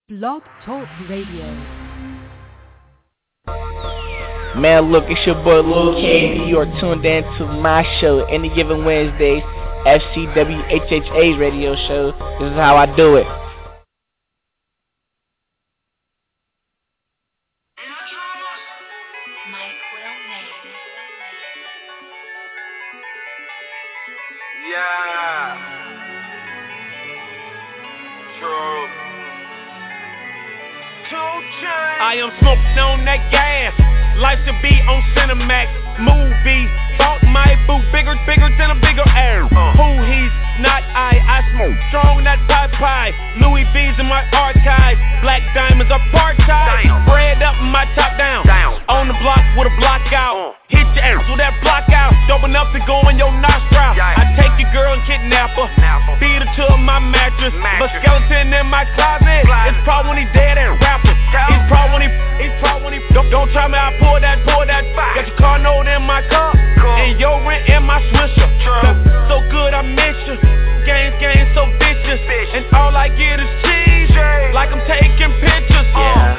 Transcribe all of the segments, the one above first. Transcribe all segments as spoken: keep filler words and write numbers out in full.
Blog Talk Radio. Man, look, it's your boy Lil K B. You're tuned in to my show any given Wednesday, F C W H H A's radio show. This is how I do it. Yeah. True. I am smoking on that gas. Life should be on Cinemax. Movie. Bought my boo bigger, bigger than a bigger air. Uh. Who he's not I. I smoke strong, that pie pie. Louis V's in my archive. Black diamonds apartheid. Spread up my top down. down. On the block with a block out. Uh. Hit your ass with that block out. Dope enough to go in your nostril. Yeah. I take your girl and kidnap her. Napper. Feed her to my mattress. mattress. But skeleton in my closet. closet. It's probably when he dead and rapper. He's proud when he, he's proud when he. Don't, don't try me, I pull that, pull that. Got your car note in my car, cool. And your rent in my swisher. So, so good I miss you. Games, games so vicious, vicious. And all I get is cheese, Jay. Like I'm taking pictures. Yeah.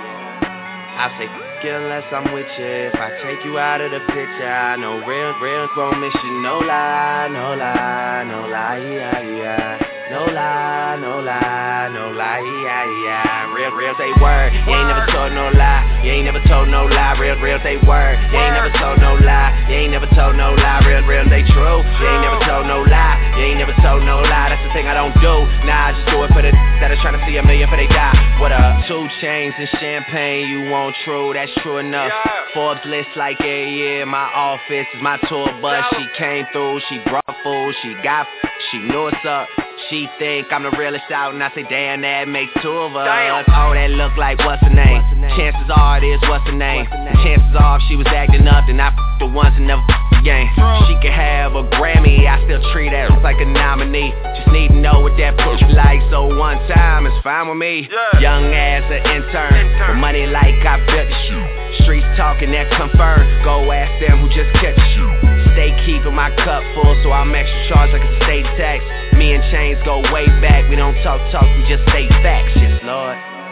Uh. I say f*** unless I'm with you. If I take you out of the picture, I know real, real gon' miss you. No lie, no lie, no lie, yeah, yeah. No lie, no lie, no lie, yeah, yeah. Real, real say word. You ain't never told no lie. You ain't never told no lie. Real, real say word. You ain't never told no lie. You ain't never told no lie. Real, real say true. You ain't never told no lie. You ain't never told no lie. That's the thing I don't do. Nah, I just do it for the that are trying to see a million for they die. What up? Two chains and champagne. You want true? That's true enough. Forbes list like yeah, yeah. My office is my tour bus. She came through. She brought food. She got. She knew it's up. She think I'm the realest out, and I say, damn, that makes two of us. Damn. Oh, that look like what's her name? What's her name? Chances are it is what's her name? What's her name? Chances are if she was acting up, then I f*** her once and never f*** again. True. She could have a Grammy, I still treat her like a nominee. Just need to know what that pussy like, so one time is fine with me. Yeah. Young as an intern, intern, with money like I built the shit. Streets talking that confirm. Go ask them who just catch you. Stay keeping my cup full, so I'm extra charged like a state tax. Me and Chains go way back. We don't talk talk, we just say facts. Yes, Lord.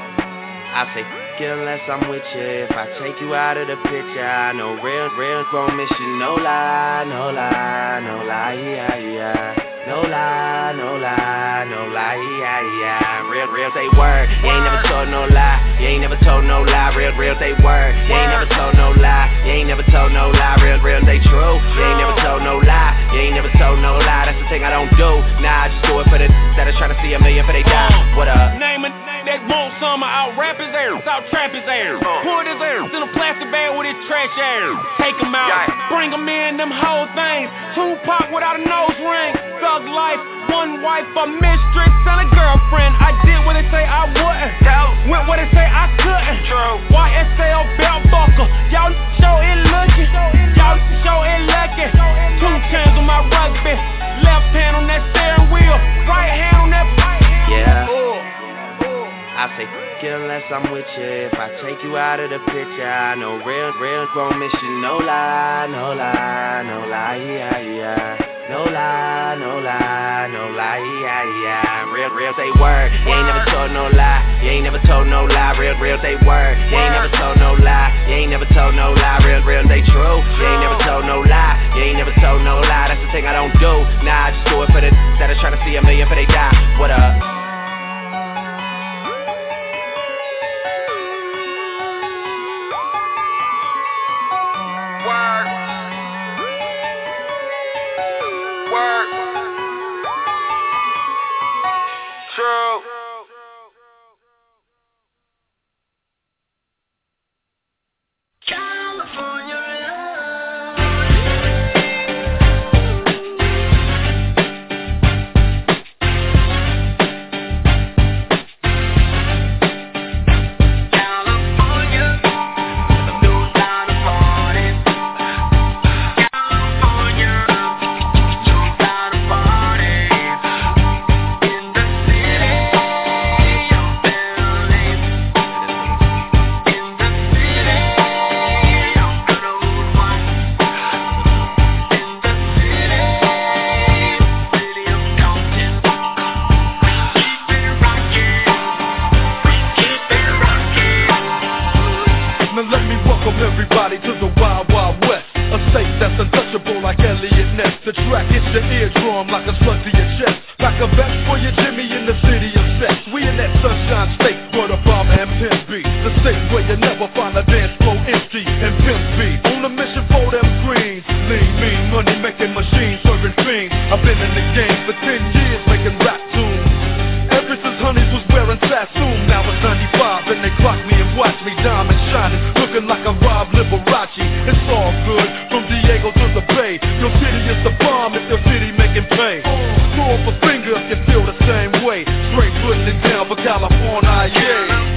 I say f*** it unless I'm with you. If I take you out of the picture, I know real, real gon' miss you. No lie, no lie, no lie, yeah, yeah. No lie, no lie, no lie, yeah, yeah. Real, real say word. You ain't never told no lie. You ain't never told no lie. Real, real say word. You ain't never told no lie. You ain't never told no lie. Real, real say true. You ain't never told no lie. You ain't never told no lie. That's the thing I don't do. Nah, I just do it for the that are trying to see a million for they die. What up? Name it. That want summer, I'll rap his ass, I'll trap his ass. Uh. Put his ass in a plastic bag with his trash ass. Take him out, yeah. Bring him in, them whole things. Tupac without a nose ring. Thug life, one wife, a mistress, and a girlfriend. I did what they say I wouldn't. Tell. Went what they say I couldn't. True. Y S L belt buckle. Y'all show it looking. Y'all show it lucky. Two chains on my rugby. Left hand on that steering wheel. Right hand on that. Yeah. Ooh. I say f*** it unless I'm with you. If I take you out of the picture, I know real, real gon' miss you. No lie, no lie, no lie, yeah, yeah. No lie, no lie, no lie, yeah, yeah. Real, real say word. You ain't never told no lie. You ain't never told no lie. Real, real say word. You ain't never told no lie. You ain't never told no lie. Real, real say true. You ain't never told no lie. You ain't never told no lie. That's the thing I don't do. Nah, I just do it for the that are trying to see a million for they die. What up? Word. Word. True. California love. your eardrum like a slug to your chest. Like a vest for your Jimmy in the city of sex. We in that sunshine state where the bomber and pimp be. The state where you never find a dance floor empty and pimp be. On a mission for them greens. Lean, mean, money making machines, serving fiends. I've been in the game for ten years making rap tunes. Ever since Honeys was wearing Sassoon. Now it's ninety-five and they clock me and watch me diamond shining. Looking like I'm Rob Liberace. It's all good from Diego to the Bay. Your city is the bomb if your city making pay. Throw up a finger if you feel the same way. Straight putting it down for California, yeah.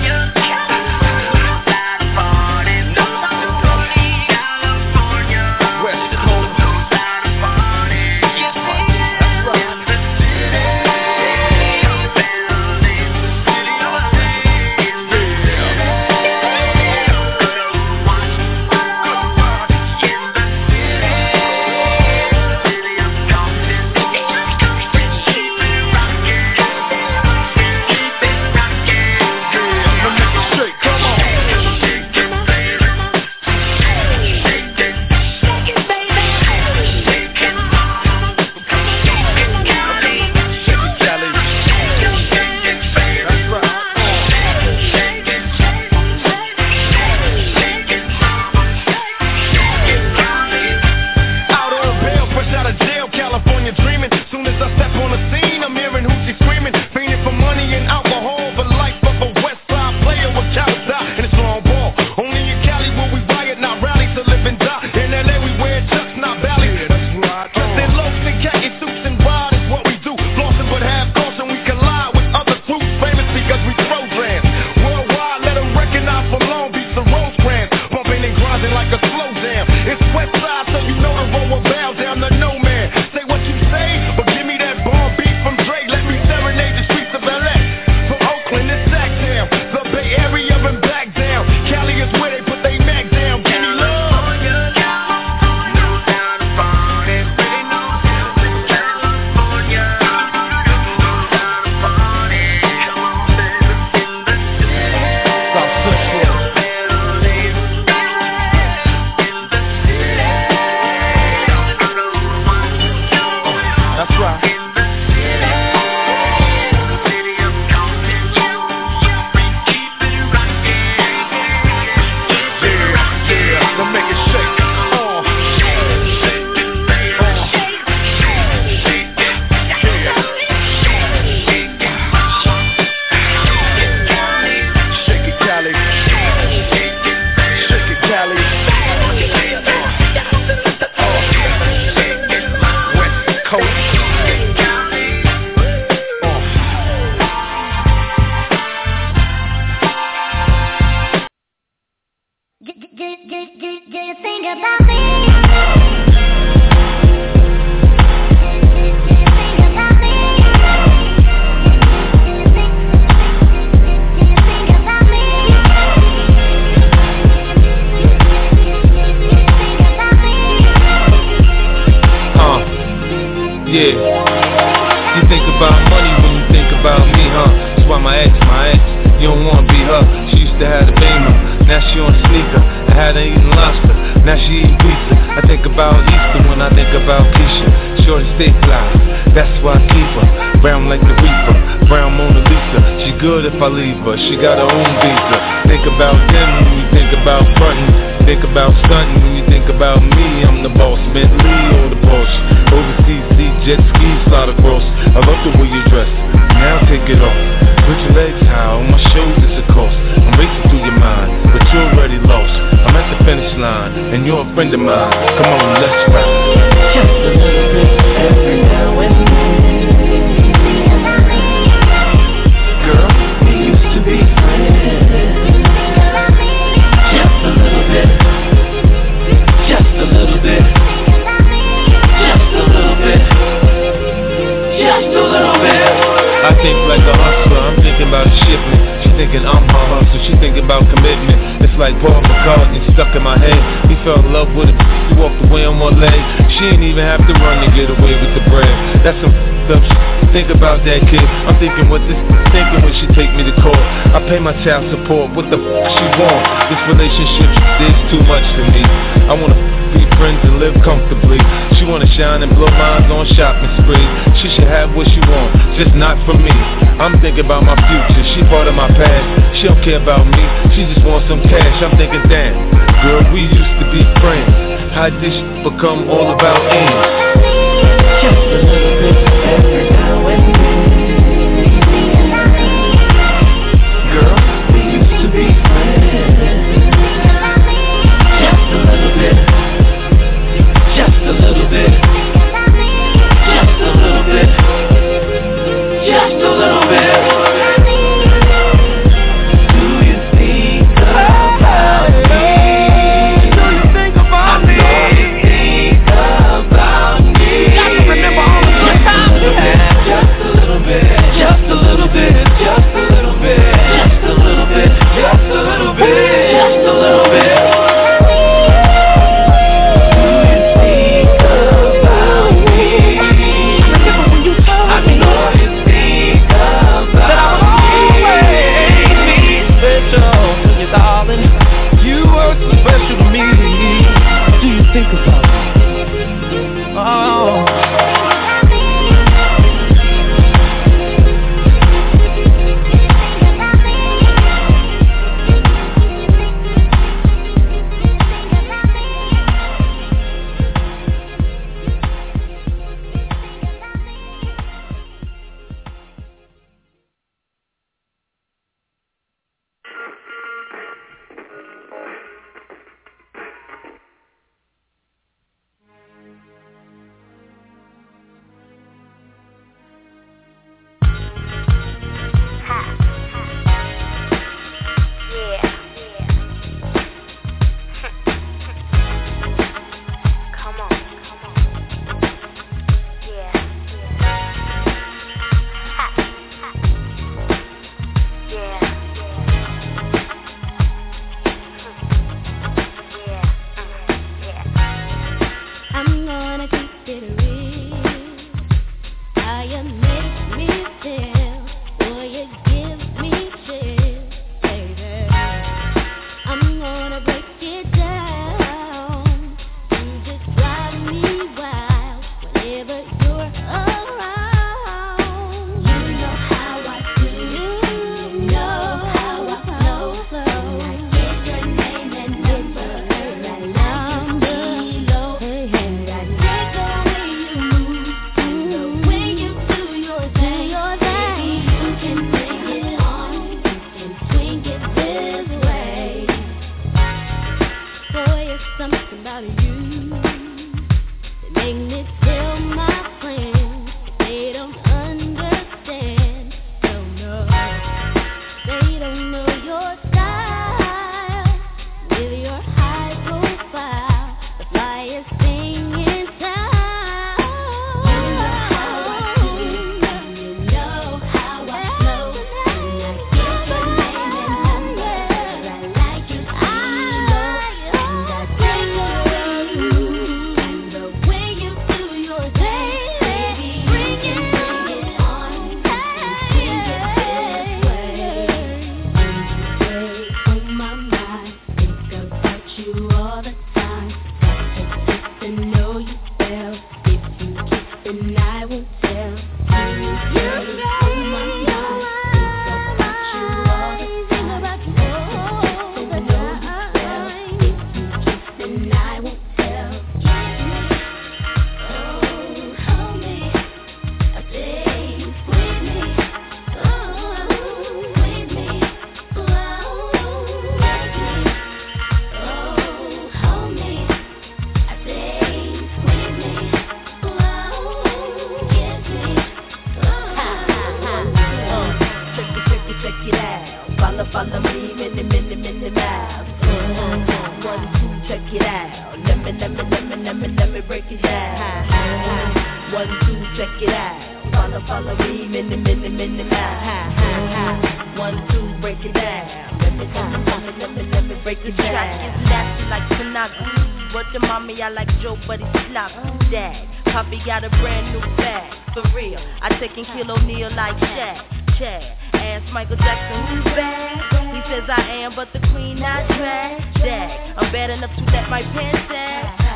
She got her own visa. Think about them when you think about frontin'. Think about stunting when you think about me. I'm the boss, Bentley or the Porsche. Overseas, see jet skis slide across. I love the way you dress. Now take it off. Put your legs high on my shoulders, of course. I'm racing through your mind, but you're already lost. I'm at the finish line, and you're a friend of mine. Come on, let's ride. Just a little bit every now and then. Girl, we used to be friends. Just a little bit. Just a little bit. Just a little bit. Just a little bit. I think like a hustler, I'm thinking about shipment. She thinking I'm her hustler, she thinking about commitment. It's like Paul McCartney stuck in my head. He fell in love with it, he walked away on one leg. She ain't even have to run to get away with the bread. That's some f***ed up shit. Think about that kid. I'm thinking what this thinking when she take me to court. I pay my child support, what the f*** she want? This relationship is too much for me. I wanna f- be friends friends and live comfortably. She wanna shine and blow minds on shopping spree. She should have what she want, just not for me. I'm thinking about my future, she part of my past. She don't care about me, she just wants some cash. I'm thinking, damn, girl, we used to be friends. How did this become all about ends? Just a little bit every now and then. Girl, we used to be friends. Just a little bit. Just a little bit. Just a little bit. Just a little bit. Do you think about me? Do you think about me? Do you think about me? Got to remember all the good times we had. Just a little bit. Just a little bit. Just a little bit. Just a little bit. Just a little bit. Just a little bit. Special to me. Do you think about it? Oh.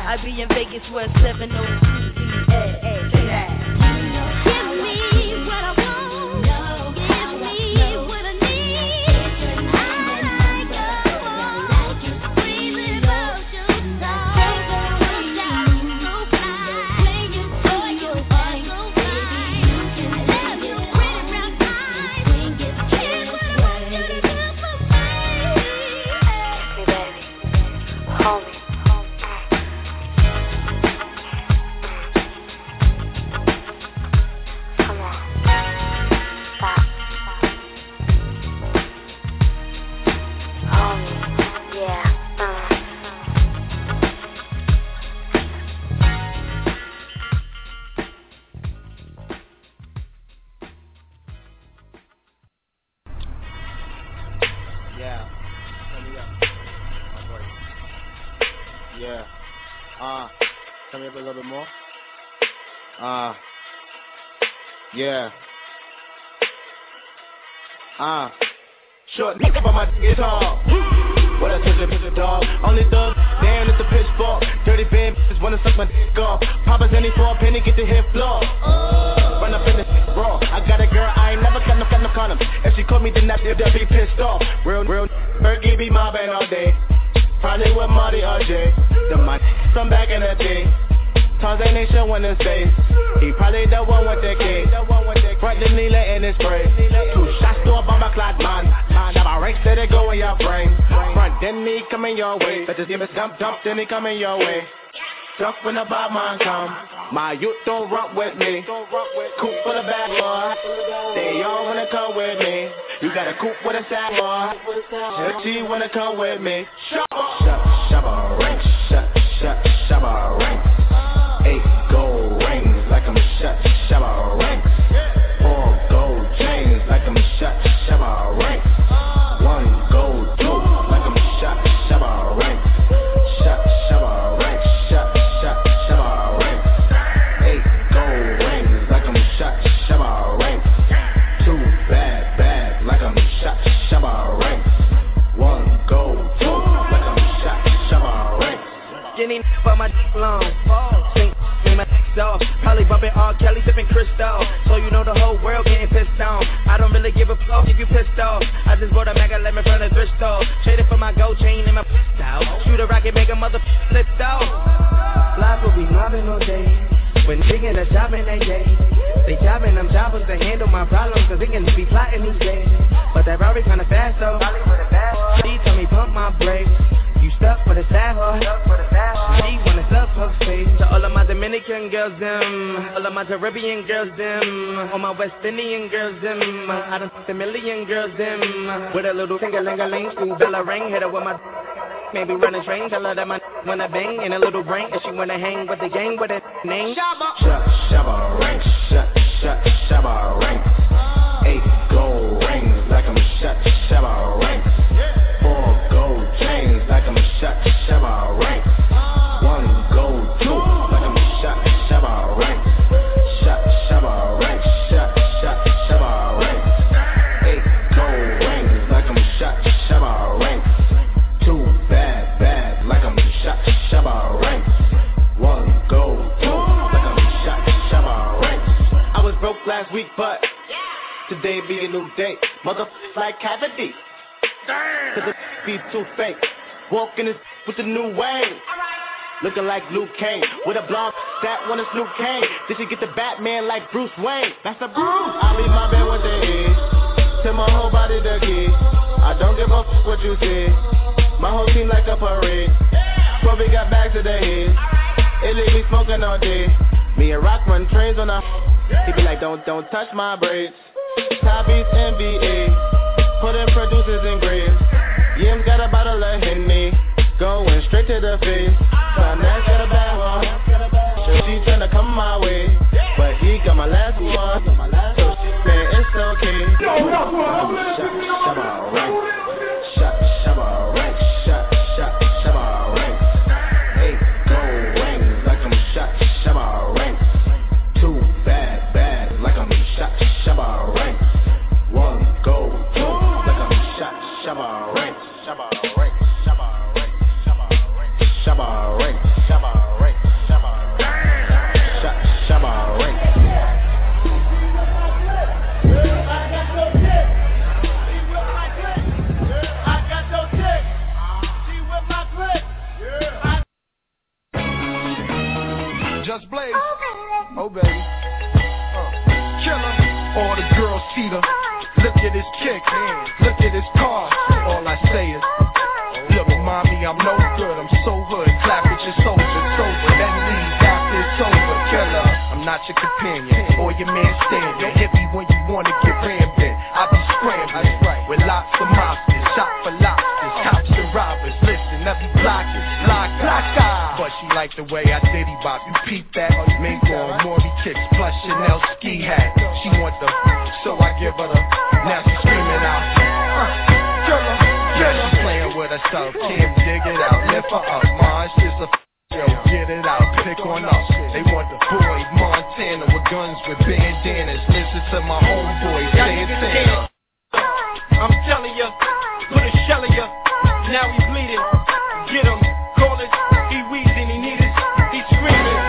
I be in Vegas where seven oh two be at. Say that. Yeah. Uh. Short nigga by my guitar. What I took a dog. Only thug, damn, it's a pitchfork. Dirty band bitches wanna suck my dick off. Papa's any for a penny, get the hit floor. Run up in the raw. I got a girl, I ain't never got no, got no condom. If she caught me, then that they'll be pissed off. Real, real, Berkey be mobbing all day. Probably with Marty or Jay. The my from back in the day. Tarzan ain't showing his face. He probably the one with the cake. Front the needle in his spray. Two shots to a bomber clock man. Now my ranks let it go in your brain. Front then he coming your way. Let this game is dump dump then he coming your way. Duck when the bad man come. My youth don't rock with me. Coop for the bad boy. They all wanna come with me. You got a coop with a sad boy. She wanna come with me. Shut shabba ranks. Shut shut shabba ranks. Eight gold rings like I'm shut shabba ranks. Four gold chains like I'm shut shabba ranks. One gold tooth like I'm shut shabba ranks. Shut shabba ranks. Shut shut shabba ranks. Eight gold rings like I'm shut shabba ranks. Two bad bad like I'm shut shabba ranks. One gold tooth like I'm shut shabba ranks. Getting for my long. Off. Probably bumping R. Kelly, sipping Cristal. So you know the whole world getting pissed on. I don't really give a fuck if you pissed off. I just bought a Mac eleven from the thrift store. Traded for my gold chain and my style. Shoot a rocket, make a mother lift off. Life will be mobbing all day. When digging a job in they day. They jobbing them jobbers to handle my problems. Cause they can be plotting these days. But that Rari kinda fast though. She told me pump my brakes. You stuck for the sad hoe. She wanna suck her face. To all of my Dominican girls, them. All of my Caribbean girls, them. All my West Indian girls, them. I done fucked a million girls, them. With a little finger-ling-a-ling, school bell a ring. Hit her with my maybe run a train. Tell her that my wanna bang in a little brain. If she wanna hang with the gang with a name. Shut, shabba ranks. Shut, shut, shabba ranks. Eight gold rings like I'm shut, shabba ranks. Four gold chains like I'm shut, shabba ranks. One gold tooth like I'm shut, shabba ranks. Shut, shabba ranks. Shut, shut, shabba ranks. Eight gold rings like I'm shut, shabba ranks. Two bad bad like I'm shut, shabba ranks. One gold tooth like I'm shut, shabba ranks. I was broke last week, but today be a new day. Motherfuckers like cavity. Cause the be too fake. Walking this with the new wave. Looking like Luke Kane. With a blonde that one is Luke Kane. Did she get the Batman like Bruce Wayne? That's the Bruce. I leave my bed with the head. Tell my whole body the key. I don't give a fuck what you say. My whole team like a parade. Probably got bags to the head. It leave me smoking all day. Me and Rock run trains on a. He be like, don't, don't touch my braids. Hobbies, N B A. Putting producers in graves. Yim's got a bottle of Henny. Going straight to the face. Finance got a bad one. So she tryna come my way. But he got my last one. So she said it's okay. Shut, shabba ranks. Shut, shabba ranks. Shut, shut, shabba ranks. Eight gold rings like I'm shut, shabba ranks. Two bad bad like I'm shut, shabba ranks. One gold tooth like I'm shut, shabba ranks. Shabba ranks. Shabba ranks. Shabba ranks. Shabba ranks. Shabba ranks. not your companion or your man standing. Hit me when you wanna get rammed in. I be scrambling with lots of mobsters, shot for lobsters, cops and robbers. Listen, every block is block, block, but she like the way I diddy bop. You peep that? Mingo and Maury kicks plus Chanel ski hat. She want the, so I give her the. Now she screaming out, uh, killer, killer. She playing with herself, can't dig it out. Lift her up, ma, it's just a f- yo, get it out, pick on us. They want the boy Montana with guns with bandanas. Listen to my homeboy Santana. I'm telling ya, put a shell in ya. Now he bleeding. Get him, call it. He wheezing, he need it. He's screaming.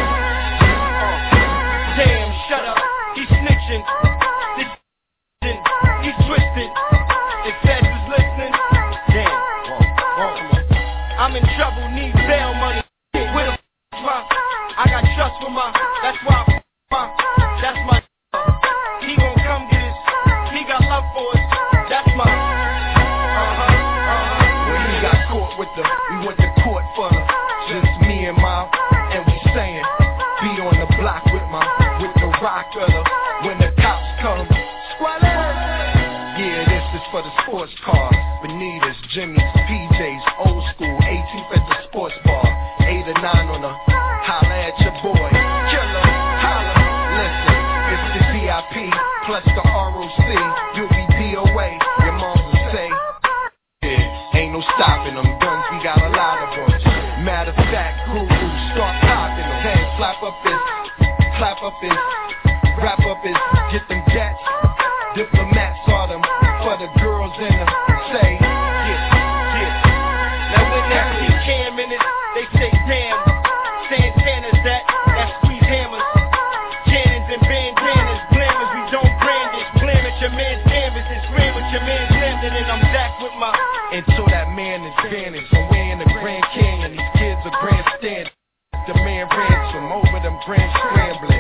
Damn, shut up. He's snitching. This he's twisted. If Feds is listening, damn. I'm in trouble, need bail money. With a my, I got trust for my. That's why I my. That's my. He gon' come get his. He got love for us. That's my. Uh-huh, uh-huh. When he got caught with the, we went to court for the, just me and my, and we saying, be on the block with my, with the rock of the, when the cops come, squalor. Yeah, this is for the sports cars, Bonitas, Jimmy's, P J's, old school, eighteenth at the sports bar, eight or nine on the, holla at your boy, killer, holla, listen, it's the V I P, plus the R O C, you'll be D O A, your mom will say, yeah, ain't no stopping them, guns, we got a lot of them, matter of fact, guru, start popping them, hey, flap up his, clap up his, wrap up his, get them gats, diplomats are them, for the girls in them, say, yeah, yeah, now when that see Cam in it, they say damn, Santana's that, that squeeze hammers, cannons and bandanas, glamours, we don't brandish, blam at your man's canvas, and scream at your man's landed, and I'm back with my, until that man is vanished, I'm way in the Grand Canyon, these kids are grandstand, the man ransom, over them grand scrambling,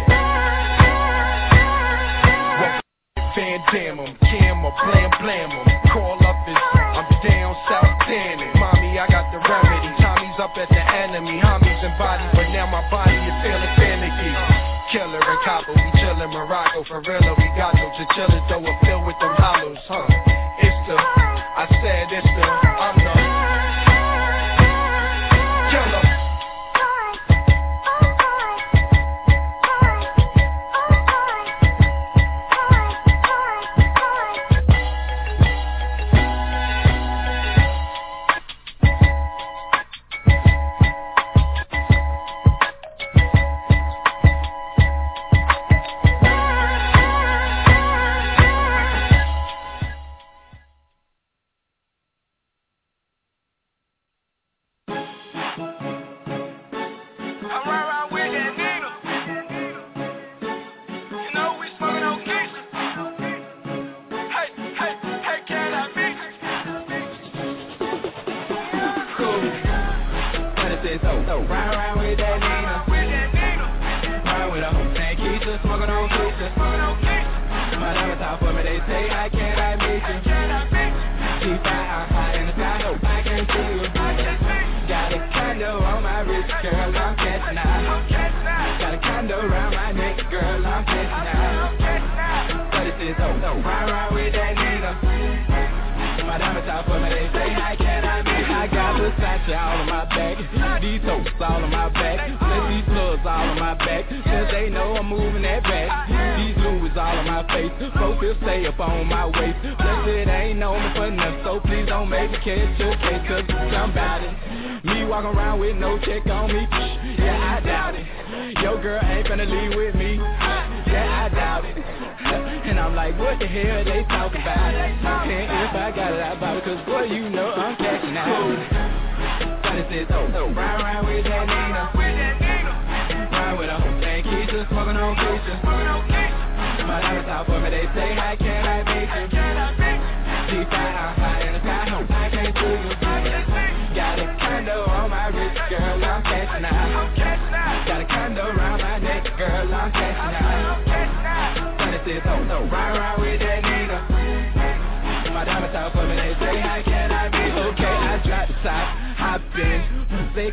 well, Van Damme 'em, Cam or blam blam 'em, call up his, I'm down south tanning, mommy I got the remedy, Tommy's up at the enemy, homies and body, but now my body is feeling finicky, killer and copper, we chillin' Morocco, for real, we got no chinchillas, though we're filled with them hollows, huh, it's the, I said it's the, I'm the, killer. They coming by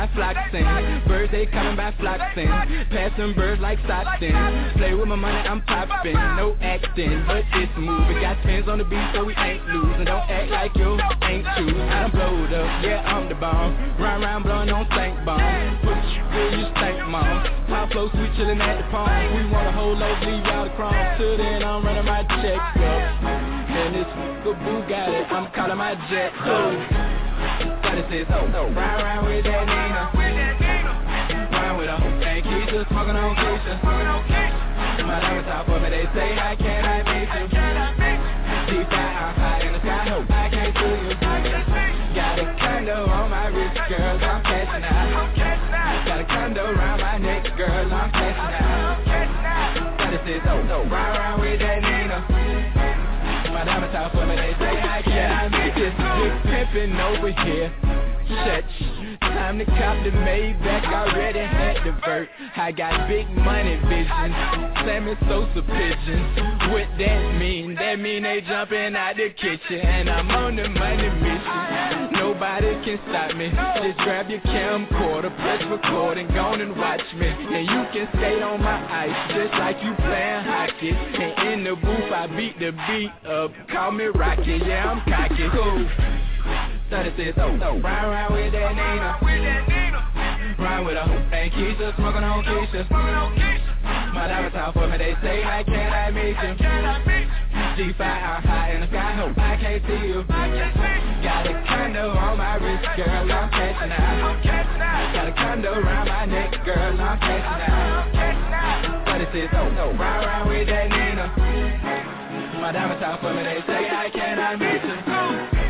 floxing. Birds, they coming by floxing. Passing birds like Stockton. Play with my money, I'm popping. No acting, but it's moving. Got spins on the beat, so we ain't losing. Don't act like you ain't choosing. I'm blowed up, yeah, I'm the bomb. Round, round, blowing on stank bomb. Put you where you stank, mom. Pop flow, sweet chillin' at the palm. We want a whole loaf, leave out the crumbs. Till then, I'm running my checks up. And this boo got it, I'm calling my jet. Oh, got it says, oh, no. Round, round with that Nina. Round with her, and Keisha, smoking on Keisha. My diamonds top for me, they say, how can I meet you? G five, I'm high in the sky, no, I can't see you. Got a condo on my wrist, girl, I'm cashing out. Got a condo around my neck, girl, I'm cashing out. Got it says, oh, no. Round, round with that Nina. My diamonds top for me, they say, how can I make this big pimpin' over here? Shut. Time to cop the Maybach, already had the vert. I got big money vision, Sammy Sosa pigeons. What that mean? That mean they jumping out the kitchen, and I'm on the money mission. Nobody can stop me. Just grab your camcorder, press record, and go on and watch me. And you can skate on my ice, just like you playing hockey. And in the booth, I beat the beat up. Call me Rocky, yeah, I'm cocky. Cool. thirty says, oh, no. Round, round with that Nina. Round with a hoop and Keisha, smoking on Keisha. My diamonds out for me, they say, how can I meet you? G five, I'm high in the sky, no, I can't see you. Got a condo on my wrist, girl, I'm cashing out. Got a condo around my neck, girl, I'm cashing out. thirty says, oh, no. Round, round with that Nina. My diamonds out for me, they say, how can I meet you?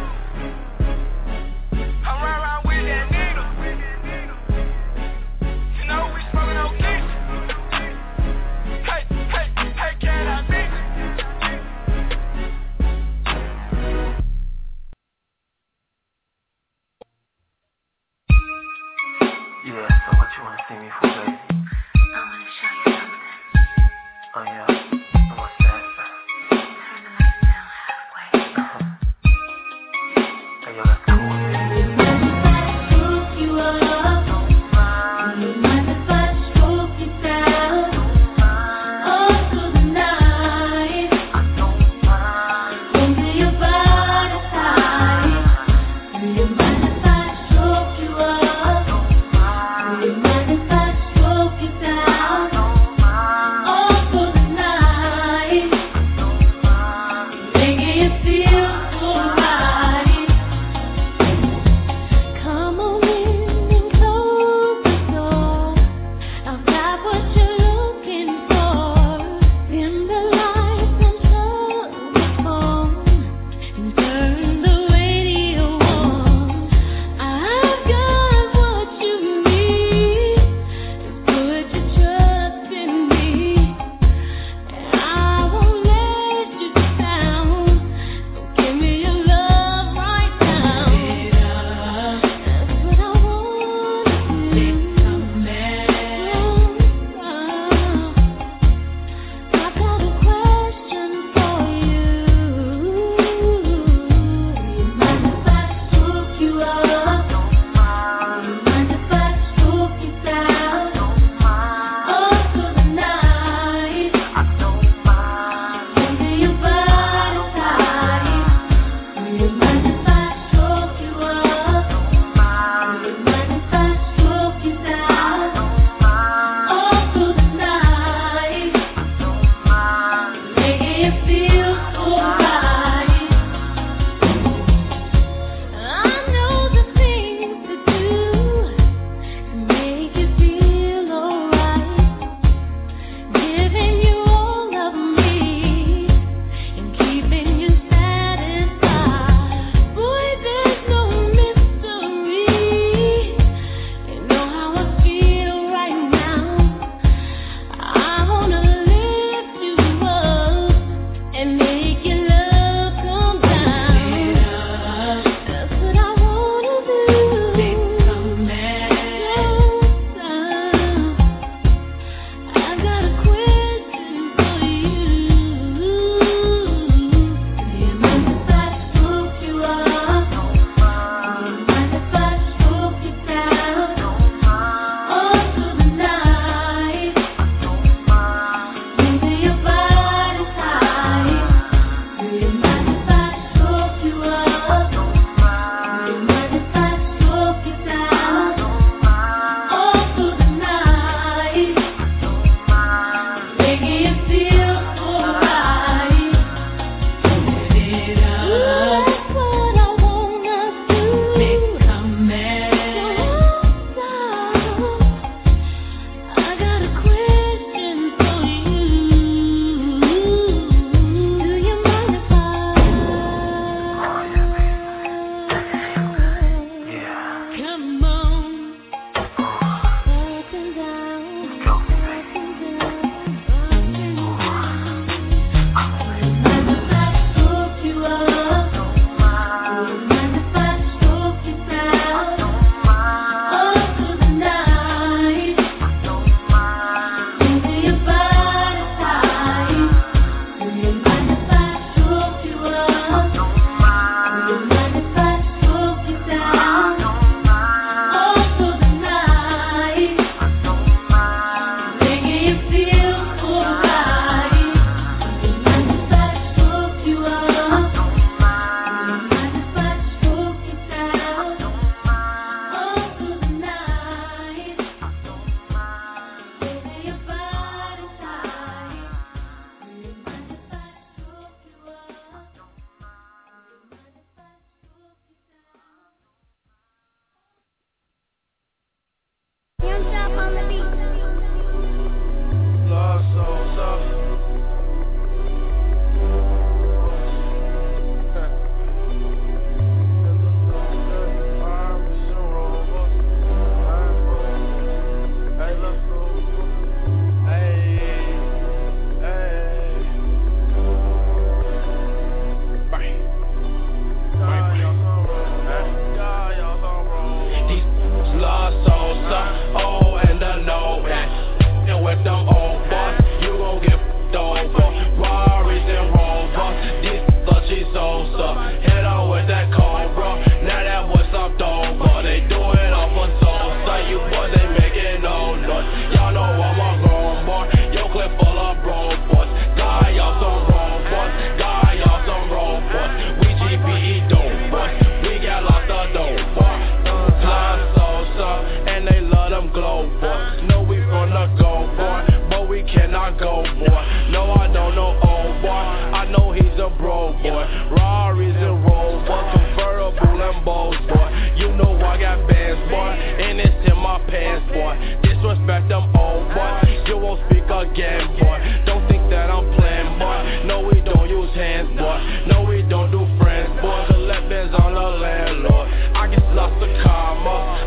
I'm round, round with that needle. You know we smoking on kids. Hey, hey, hey, can I meet you? Yeah, so what you wanna see me for, baby? I wanna show you something. Oh yeah? And what's that? Turn the lights down halfway. Uh-huh. Hey, yo, that's cool. Mind if I stroke you down?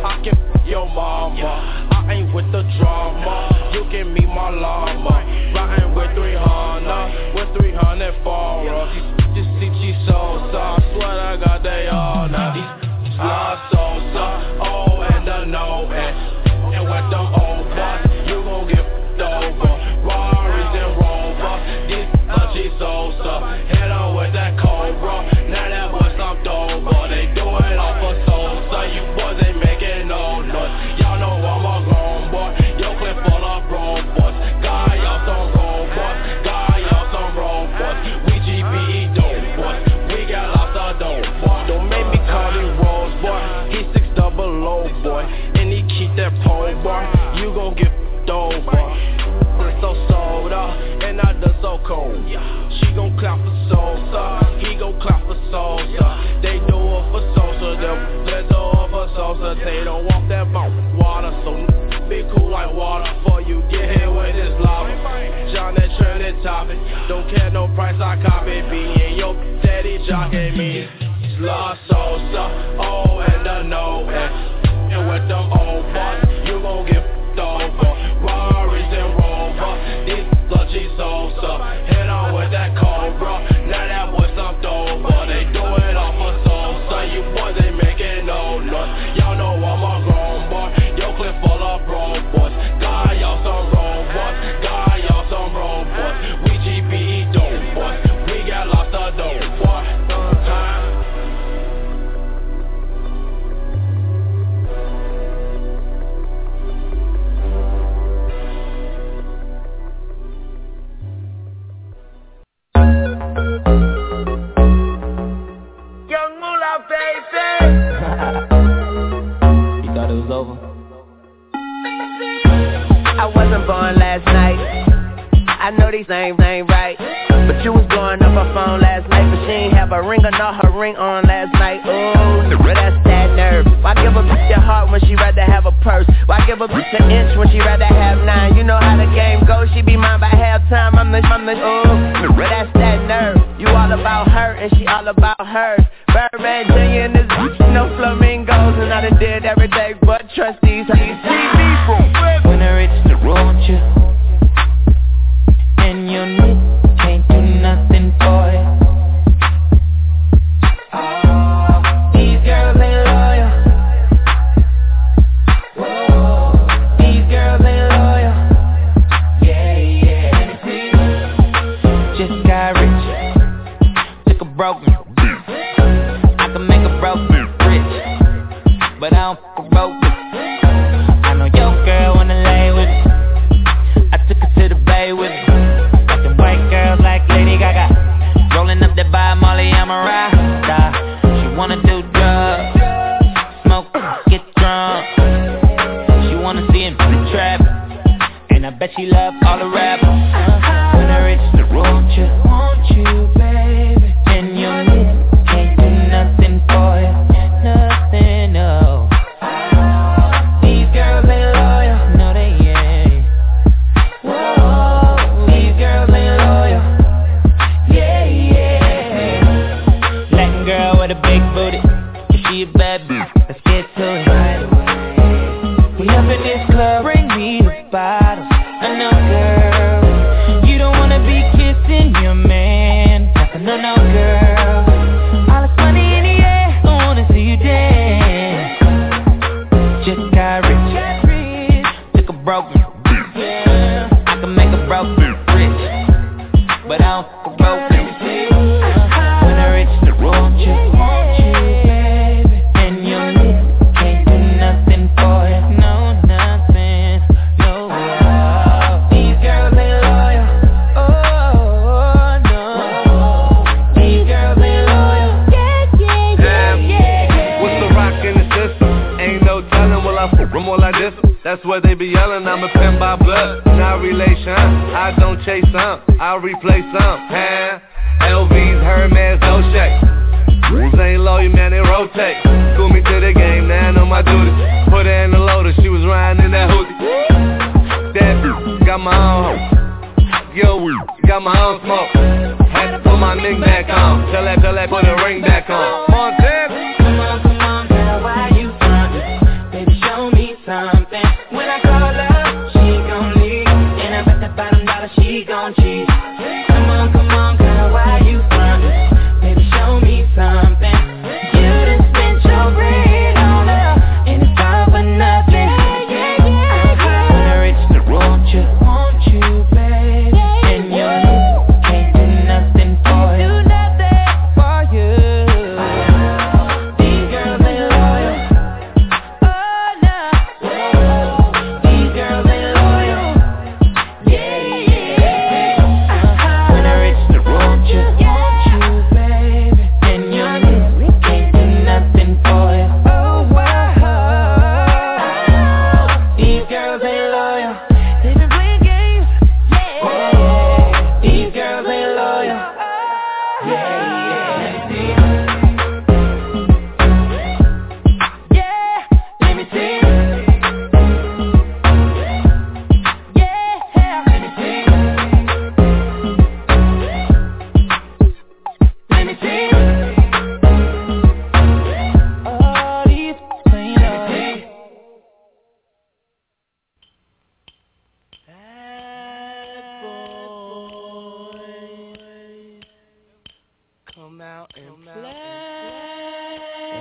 I can f your mama. I ain't with the drama. You can meet my llama. Riding with three hundred, with three hundred for us. These bitches see Sosa. I swear I got they all now. These La Sosa, O and the no and and with them old boys, you gon' get f***ed over. Rarries and Rover, these bitches Sosa. Hit on with that Cobra. Now that boy slumped over. They do it all for Sosa. You boys ain't making no noise. Y'all know I'm a grown boy. Yo clip full of grown boys. Guy y'all some robots. Guy y'all some robots. We G B E dope boys. We got lots of dope boys. Don't make me call me Rose boy. He six double low boy. And he keep that pole bar. You gon' get f***ed over. It's so sold up. And I done so cold. She gon' clap for Sosa. He gon' clap for Sosa. They do it for Sosa. They do it for Sosa. They don't want that mouth water. So be cool like water. Before you get hit with this lava. John that Trinity topic. Don't care no price I copy. Be in your daddy jockey me. La Sosa. Oh and the no and and with them old boys, you gon' get f***ed over. Rarries and Rover. These lucky Sosa. Hit on with that Cobra. Now that boy slumped over. They do it all for Sosa. You boys ain't making no noise. Y'all know I'm a grown boy. Yo clip full of robots. God, y'all some robots. God, y'all some robots. We G B E dope boys. We got lots of dope boys. Young Moolah, baby. You thought it was over? I wasn't born last night. I know these ain't, ain't right. But you was blowing up her phone last night. But she ain't have a ring or not her ring on last night. Ooh, that's that nerve. Why give a bitch your heart when she rather have a purse? Why give a bitch an inch when she rather have nine? You know how the game goes. She be mine by halftime. I'm the, I'm the, ooh, that's that nerve. You all about her and she all about hers. Birdman Junior in this bitch, no flamingos. And I done did every day but trust these. How you see me from when I reach the road, you and your knit can't do nothing for you. Oh, these girls ain't loyal. Whoa, these girls ain't loyal. Yeah, yeah. Just got rich, took a broken. I can make a broken rich, but I don't fuck a broken. I know your girl wanna lay with me. I took her to the bay with me. Got them white girls like Lady Gaga, rolling up that by Molly, I'm a rasta. She wanna do drugs, smoke, get drunk. She wanna see him in the trap, and I bet she love all the rappers. When I reach the road, you want you, baby, and your knit can't do nothing for you, nothing, no. These girls ain't loyal, no they ain't. Whoa, these girls ain't loyal. Yeah, yeah. Latin girl with a big booty, if she a bad bitch, let's get to it. We up in this club, bring me the bottles. I know, girl, you don't wanna be kissing your man. No, no, girl, all this money in the air, I wanna see you dance. Just got rich, took a broken. I can make a broken rich, but I don't fuck a broken. When I reach the road, you want you, baby, and your knit can't do nothing for you, no, nothing, no. These girls ain't loyal, oh no. These girls ain't loyal, yeah, yeah, yeah, yeah, yeah. What's the rock in the system? Ain't no telling, will I fuck them all like this? That's what they be yelling, I'm a pin by blood, not relation. I don't chase some, I replace some, huh? L V's, Hermes, no shake. Rules ain't low, you man, they rotate. School me to the game, now I know my duty. Put her in the loader, she was riding in that hoodie. That bitch, got my own home. Yo, got my own smoke. Had to put my ring back on. Tell that, tell that, put the ring back on. Montana. Come on, come on, girl, why you frontin'? Baby,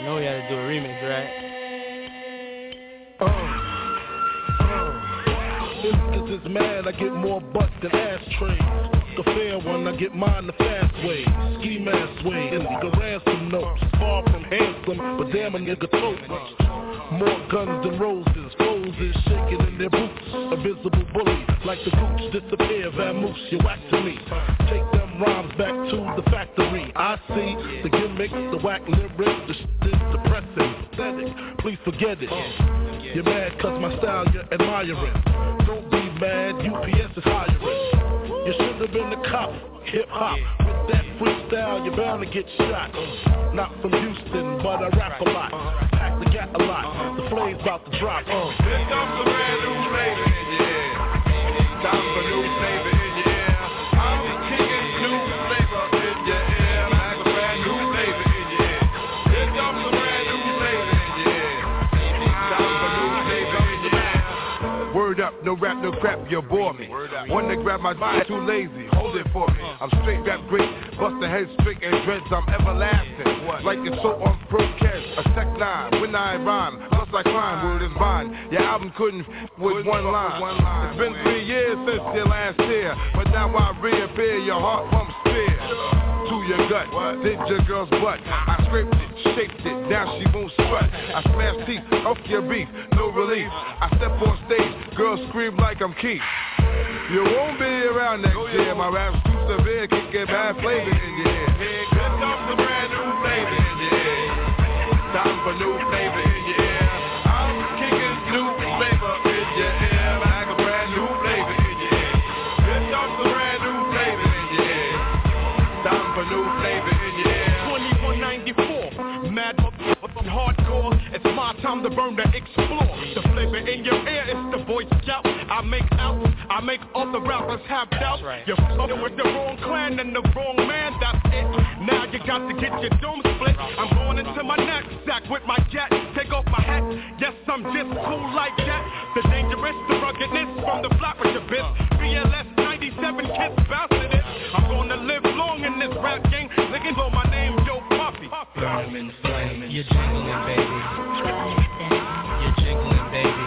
know we had to do a remix, right? Uh, uh, Instances mad, I get more butt than ashtrays. The fair one, I get mine the fast way. Ski mask way, and the ransom notes. Far from handsome, but damn a nigga totes. More guns than roses, foes is shaking in their boots. A visible bully, like the gooch, disappear, vamoose, you whack to me. Take them rhymes back to the factory. I see the gimmicks, the whack lyrics, the shit is depressing, pathetic. Please forget it. You're mad cause my style you're admiring. Don't be mad, U P S is hiring. You should have been the cop, hip hop. With that freestyle, you're bound to get shot. Not from Houston, but I rap a lot. Pack the gat a lot. The flame's about to drop. Uh. Here comes the brand new flavor, yeah. Time for new flavor, yeah. I'm kicking new flavor in your ear, like a brand new flavor, yeah. Here comes the brand new flavor, yeah. Time for new flavor, yeah. Word up, no rap, no crap, you bore me. One to grab my mind, too lazy, hold it for me. I'm straight rap great, bust the head straight and dreads, I'm everlasting. Like it's so on broadcast, a tech nine, when I rhyme, plus I climb, word is mine. Your album couldn't f- with one line. It's been three years since your last year, but now I reappear, your heart pumps fear. To your gut, did your girl's butt. I scraped it, shaped it, now she won't sweat. I smash teeth, off your beef, no relief. I step on stage, girls scream like I'm Keith. You won't be around next year, my rap's too severe, can get bad flavor in your ear. Here comes the brand new flavor in your ear. Time for new flavor in your ear. I'm kicking new flavor in your ear, like a brand new flavor in your ear. Here comes the brand new flavor in your ear. Time for new flavor in your ear. twenty-one ninety-four, mad hardcore. It's my time to burn, to explore. The flavor in your ear is the Boy Scout. I make out, I make all the rappers have doubt. Right. You're fucking with the wrong clan and the wrong man, that's it. Now you got to get your dome split. I'm going into my knapsack with my jet. Take off my hat, yes, I'm just cool like that. The dangerous, the ruggedness from the flop with your bitch. B L S ninety-seven kids bouncing it. I'm gonna live long in this rap game. Looking for my name, Yo Puffy. Burn in the flame, you're jingling, baby. You're jingling, baby.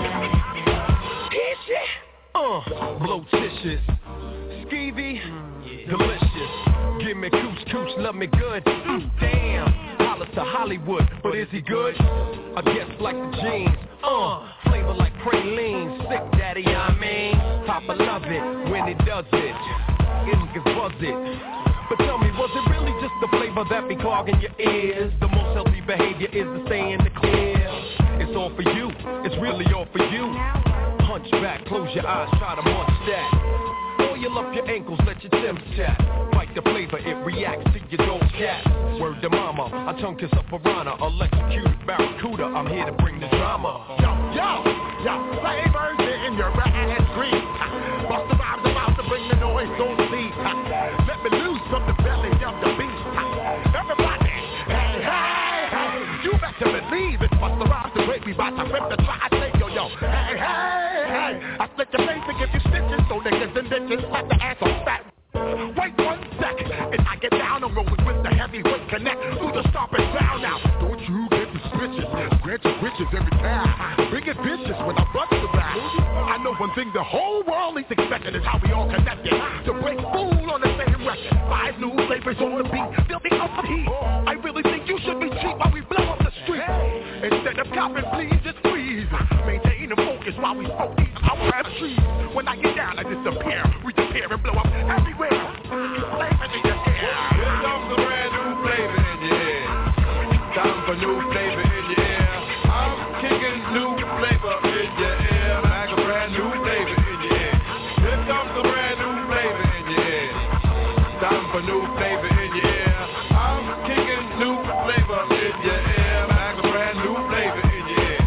Uh, blotitious, skeevy, yeah. Delicious. Give me cooch, cooch, love me good. Mm, damn, holla to Hollywood, but is he good? I guess like the jeans. Uh, flavor like praline, sick daddy, I mean. Papa love it when he does it. Niggas buzz it. But tell me, was it really just the flavor that be clogging your ears? The most healthy behavior is to stay in the clear. It's all for you, it's really all for you. Hunch back, close your eyes, try to munch that. Oil up your ankles, let your Tim's chat. Bite the flavor, it reacts to your dog's cat. Word to mama, I tongue kiss a piranha, electrocuted barracuda, I'm here to bring the drama. Yo, yo, yo, flavors in your ass green. Bust the rhymes about to bring the noise, don't see. Let me loose from the belly of the beast. Everybody, hey, hey, hey, you better believe it. Bust the rhymes the way we bout to rip the try, say yo, yo, hey, hey, hey. I split your face and give you stitches, so niggas and bitches let the ass on fat. Wait one second, and I get down on rolling with the heavyweight connect through the stomping sound now. Don't you get the switches, grant your riches every time. Bring it bitches when I bust the back. I know one thing the whole world is expecting is how we all connected. To break food on the same record. Five new flavors on the beat, building up the heat. I really think you should be cheap while we blow up the street. Instead of copping, please just squeeze. Maintain the focus while we smoke these our trees. When I get down, I disappear. We disappear and blow up everywhere. Flavor in your ear. Here comes the brand new flavor in your ear. Time for new flavor in your ear. I'm kicking new flavor in your ear, like a brand new flavor in your ear. Here comes the brand new flavor in your ear. Time for new flavor in your ear. I'm kicking new flavor in your ear, like a brand new flavor in your ear.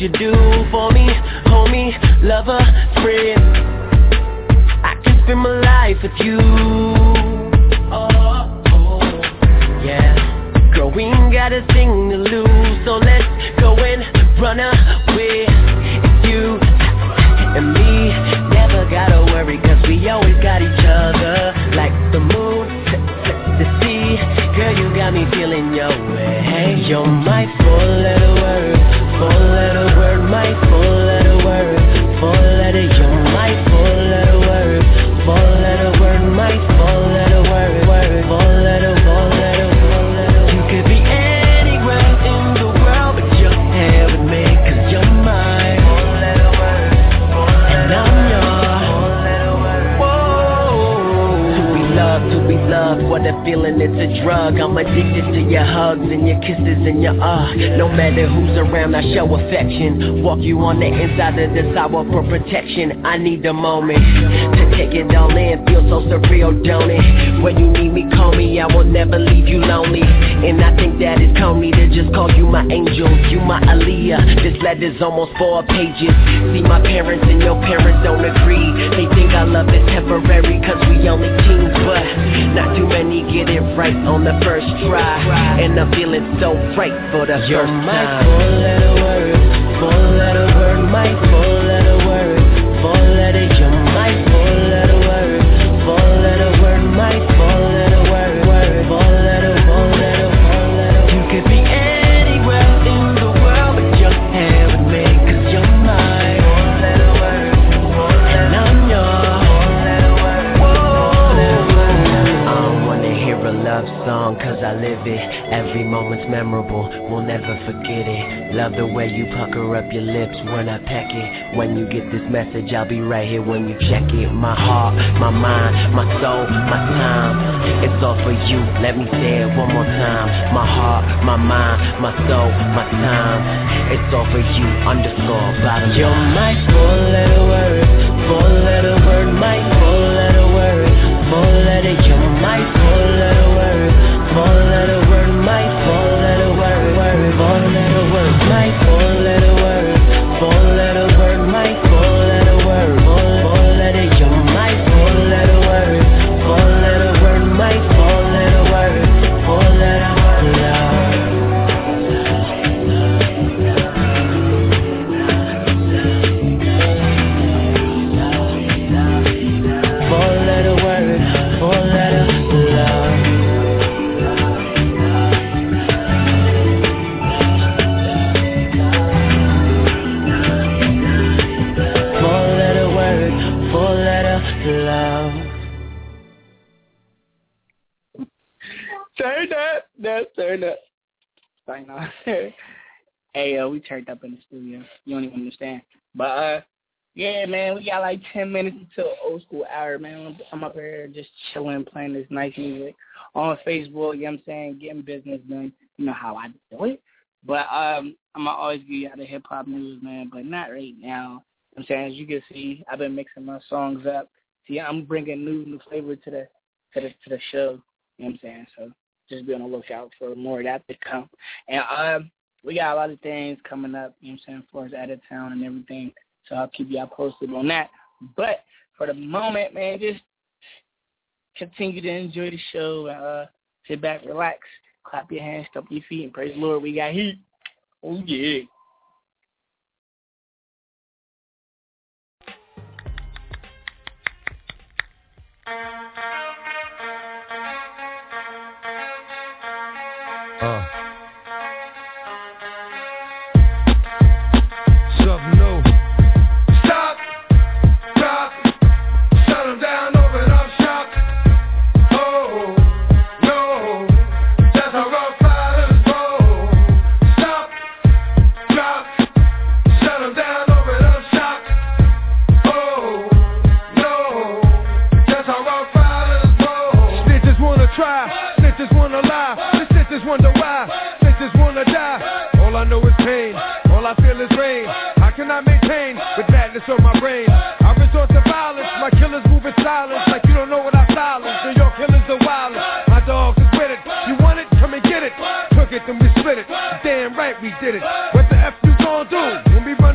you do for me, homie, lover, friend. I can spend my life with you. Oh, oh, yeah. Girl, we ain't got a thing to lose, so let's go and run away. It's you and me, never gotta worry, cause we always got each other. Like the moon to, to the sea, girl, you got me feeling your way. Hey, you're my four-letter word, four-letter word, my four-letter word, four-letter, you're my four-letter word, four-letter word, my four-letter word, word, four-letter, four-letter, four-letter. You could be anywhere in the world, but you're here with me, cause you're mine. Four-letter word, and I'm yours. Whoa. To be loved, to be loved, what a feeling, it's a drug. I'm addicted to your hugs and your kisses and your uh. No matter who's around, I show affection. Walk you on the inside of the sidewalk for protection. I need a moment to take it all in. Feel so surreal, don't it? When you need me, call me. I will never leave you lonely. And I think that it's corny to just call you my angel. You my Aaliyah. This letter's almost four pages. See, my parents and your parents don't agree. They think our love is temporary cause we only teens, but not too many get it right on the first try. And I'm feeling so right for the You're first my time. four-letter word, four-letter word, my four-letter word, four-letter, you're my four-letter word, four-letter word, my four-letter word, word, four-letter, four-letter, four-letter. You could be anywhere in the world, but you're here with me, cause you're mine. Four-letter word, and I'm yours. I don't wanna hear a love song, cause I live it. Every moment's memorable, we'll never forget it. Love the way you pucker up your lips when I peck it. When you get this message, I'll be right here when you check it. My heart, my mind, my soul, my time, it's all for you, let me say it one more time. My heart, my mind, my soul, my time, it's all for you, underscore, bottom line. You're my four-letter word, four-letter word, my four-letter word, four-letter, you're my four-letter word, four-letter word, my four-letter word, word, four-letter word, my four-letter word, four-letter word, my four-letter word, four-letter, you're my four-letter word, four-letter word, my four-letter word, four-letter love. Four-letter word, four-letter love. Four-letter word, four-letter love. Turn up, no, turn up. Sorry, no. Hey, uh, we turned up in the studio. You don't even understand. But, uh, yeah, man, we got like ten minutes until old school hour, man. I'm up here just chilling, playing this nice music on Facebook, you know what I'm saying, getting business done. You know how I do it. But um, I'm going to always give you out the hip-hop news, man, but not right now. You know what I'm saying, as you can see, I've been mixing my songs up. See, I'm bringing new new flavor to the to the to the show. You know what I'm saying? So just be on the lookout for more of that to come. And um, we got a lot of things coming up. You know what I'm saying? For us out of town and everything. So I'll keep y'all posted on that. But for the moment, man, just continue to enjoy the show. Uh, sit back, relax, clap your hands, stomp your feet, and praise the Lord. We got heat. Oh yeah. Uh. Something new. Stop, drop, shut them down, open up shop. Oh, no, that's how rock fighters roll. Stop, drop, shut them down, open up shop. Oh, no, that's how rock fighters roll. Snitches wanna try, snitches wanna lie. The snitches wonder why, snitches wanna die. All I know is pain, all I feel is rain. How can I maintain with madness on my brain? I resort to violence, my killers move in silence. Like you don't know what I silence. New York killers are wildin', my dogs is with it. You want it? Come and get it. Took it, then we split it. Damn right we did it. What the F you gon' do when we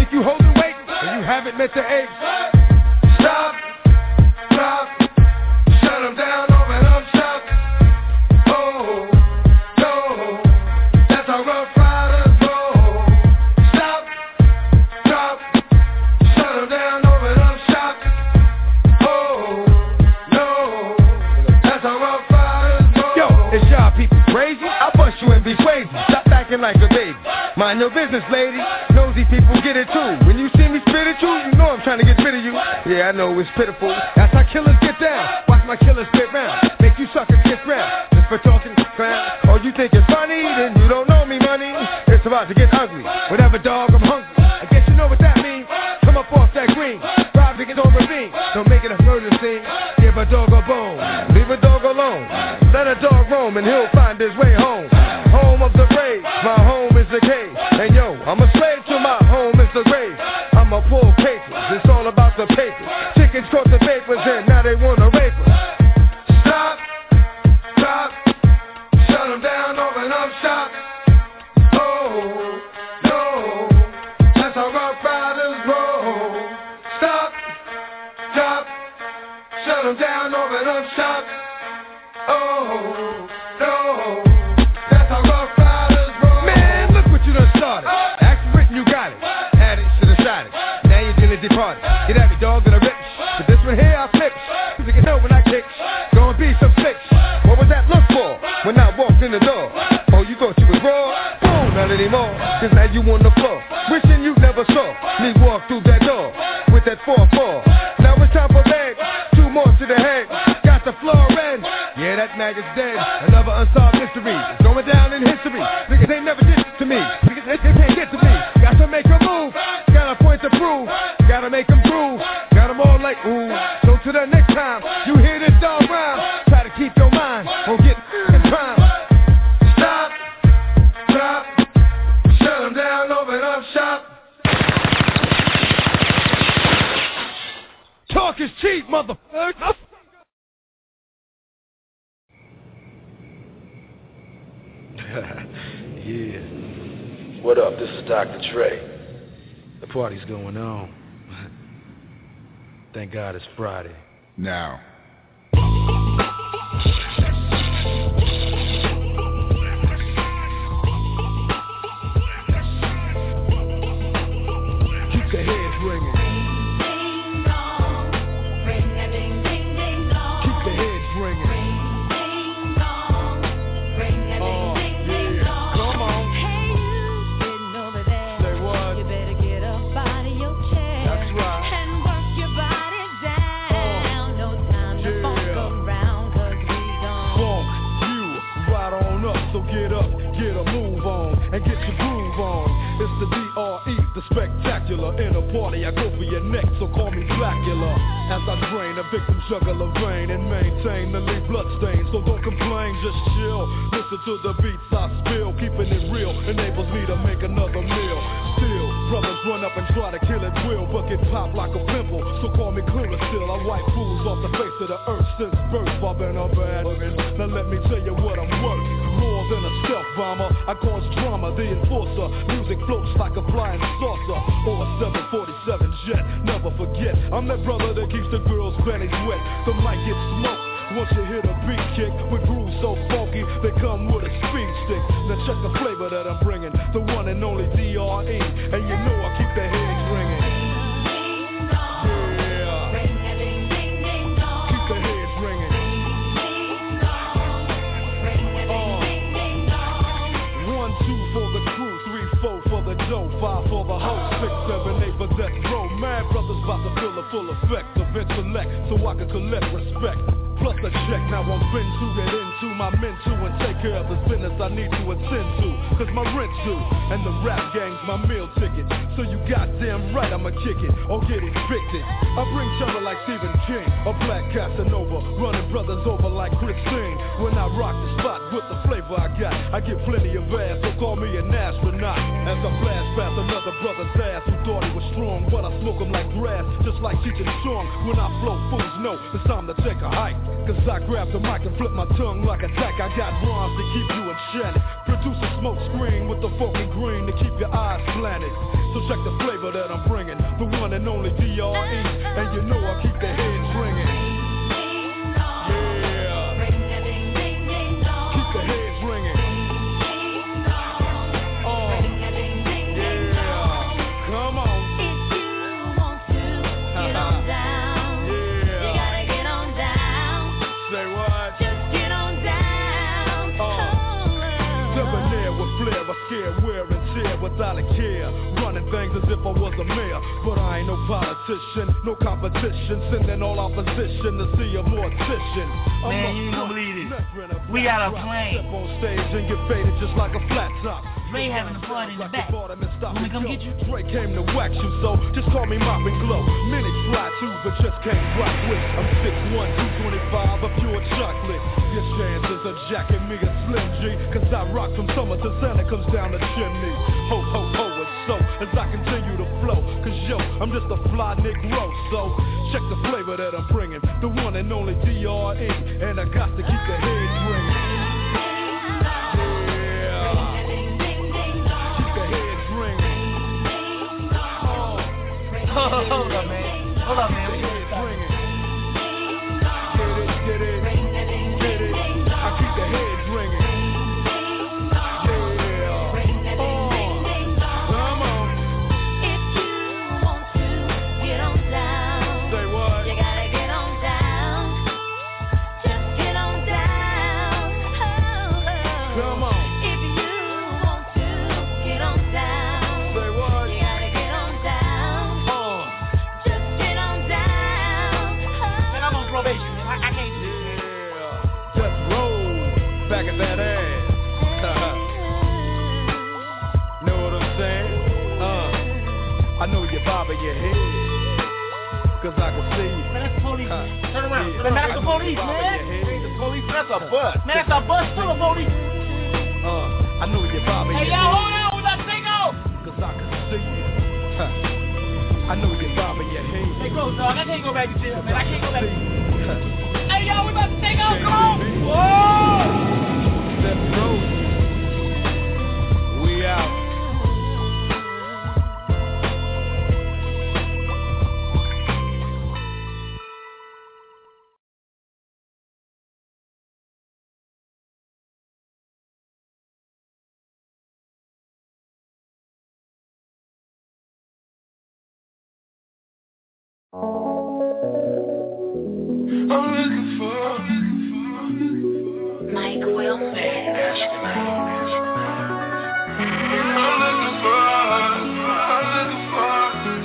keep you holding weight, and you haven't met the age. Stop, stop, shut them down, open up shop. Oh, no, that's how Rough Riders roll. Stop, stop, shut them down, open up shop. Oh, no, that's how Rough Riders roll. Yo, is y'all people crazy? I'll bust you and be crazy. Stop acting like a baby. Mind your business, lady. Nosy people get it too. When you see me spit at you, you know I'm trying to get rid of you. Yeah, I know it's pitiful. That's how killers get down. Watch my killers spit round. Make you suckers get round. Just for talking crap. Oh, you think it's funny? Then you don't know me, money. It's about to get ugly. Whatever, dog, I'm hungry. I guess you know what that means. Come up off that green. Rob niggas on ravine. Don't make it a murder scene. Give a dog a bone. Leave a dog alone. Let a dog roam and he'll find his way home. Home of the brave. My home is the cave. And yo, I'm a slave to my home is the grave. I'm a pull papers. It's all about the paper. Chickens caught the papers and now they want to rape us. Stop, stop, shut them down, open up shop. Oh, no, that's how Rough Riders roll. Stop, stop, shut them down, open up shop. Oh, no, that's how Rough Riders roll. Man, look what you done started. Act written, you got it. Add it to the side. Now you're gonna depart. Get at me, dog, and I rip. But this one here, I flip. You can know when I kick. Gonna be some flicks. What was that look for when I walked in the door? Oh, you thought you was raw? Boom, not anymore. Cause now you on the floor. Wishing you never saw me walk through that door with that four four. Now it's time for bed. Two more to the head. Got the floor in. Yeah, that maggot's dead. Another unsolved mystery. It's going down in history. Niggas ain't never did to me. Niggas they, they can't get to me. Got to make a move. Got a point to prove. Gotta make them prove. Got them all like ooh. So to the next time you hear this dog rhyme, try to keep your mind on getting in crime. Stop, stop, shut them down, open up shop. Talk is cheap, motherfucker. Yeah. What up? This is Doctor Dre. The party's going on. Thank God it's Friday. Now. Keep the heads ringing. Ding dong, ring a ding ding ding dong. Keep the heads ringing. Ding dong, ring a ding ding ding dong. Come on. Hey, you sitting over there. Say what? You better get up out of your chair. That's right. And work your body down. No time to funk around, 'cause we gon' Funk you right on up. So get up, get a move on, and get your groove on. It's the D R E, the spectacular. In a party, I go for your neck, so call me Dracula. As I drain a victim jugular vein and maintain the lead bloodstains. So don't complain, just chill. Listen to the beats I spill. Keeping it real enables me to make another meal. Still, brothers run up and try to kill it will, but get popped like a pimple. So call me clearer still. I wipe fools off the face of the earth since birth. I've been a bad man. Now let me tell you what I'm worth. More than a stealth bomber, I cause drama, the enforcer. Music floats like a flying saucer or a seven forty-seven jet. Never forget, I'm that brother that keeps the girls' panties wet. The mic gets smoked once you hear the beat kick. With grooves so funky, they come with a speed stick. Now check the flavor that I'm bringing, the one and only D R E. And you know I keep the heads ringing. Yeah, keep the heads ringing. One, two for the crew, three, four for the dough, five for the host, six, seven, eight for death row. Mad brothers about to feel the full effect of intellect, so I can collect respect. Plus a check, now I'm fin to get into my men to and take care of the business I need to attend to. Cause my rent's due, and the rap gang's my meal ticket. So you goddamn right I'ma kick it, or get evicted. I bring terror like Stephen King, a black Casanova, running brothers over like Christine. When I rock the spot with the flavor I got, I get plenty of ass, so call me an astronaut. As I blast past another brother's ass who thought he was strong, but I smoke him like grass, just like Cheech and Chong. When I flow, fools know it's time to take a hike. Cause I grab the mic and flip my tongue like a tack. I got rhymes to keep you enchanted. Produce a smoke screen with the funky green to keep your eyes slanted. So check the flavor that I'm bringing, the one and only D R E. And you know I keep the heads ringing. Yeah. Keep the heads ringing. Oh. Yeah. Come on. Get on down. Yeah. You gotta get on down. Say what? Just get on down. Oh. Debonair with flair, I scare, wear and tear without a care. Running things as if I was a mayor, but I ain't no politician, no competition. Sending all opposition to see a mortician. I'm Man, a you ain't gonna believe this. We flat got a rock. plane. Step on stage and get faded just like a flat top. Ray having a party in the back. Want me to come get you? Dre came to wax you, so just call me Mop and Glow. Minutes fly too, but just can't rock with. I'm six one, two twenty-five, a pure chocolate. Your chances of jacking me a Slim G, cause I rock from summer to Santa comes down the chimney. Ho, ho, ho, it's so, as I continue to flow. Cause yo, I'm just a fly Negro, so check the flavor that I'm bringing. The one and only D R E, and I got to keep the heads ringing. Hold up, man. Hold up, man. Get it, get it, get it. I keep the heads ringing. Yeah. Oh, come on. If you want to get on down, say what? You gotta get on down. Just get on down. Oh, come on. If you want to get on down, say what? You gotta get on down. Oh. Just get on down. Man, I'm on probation, man. I, I can't do this. Yeah. Just roll back at that ass. Know what I'm saying? Uh, I know you're bobbing your head, cause I can see you. Man, that's the police. Uh, Turn around. yeah. Man, that's I the know police, you're bobbing man. your head. The police, that's a bus. Man, that's a bus full of police. Uh, I know you're bobbing Hey, your y'all, head. hold on. We about to take off. Cause I can see you. Huh. I know you're bobbing your head. Hey, go, dog. I can't go back to jail, man. I can't go back to jail. Huh. Hey, y'all, we about to take off. Come on. Whoa. Let's roll. We out. I'm looking for Mike Wilson. I'm looking for, I'm looking for,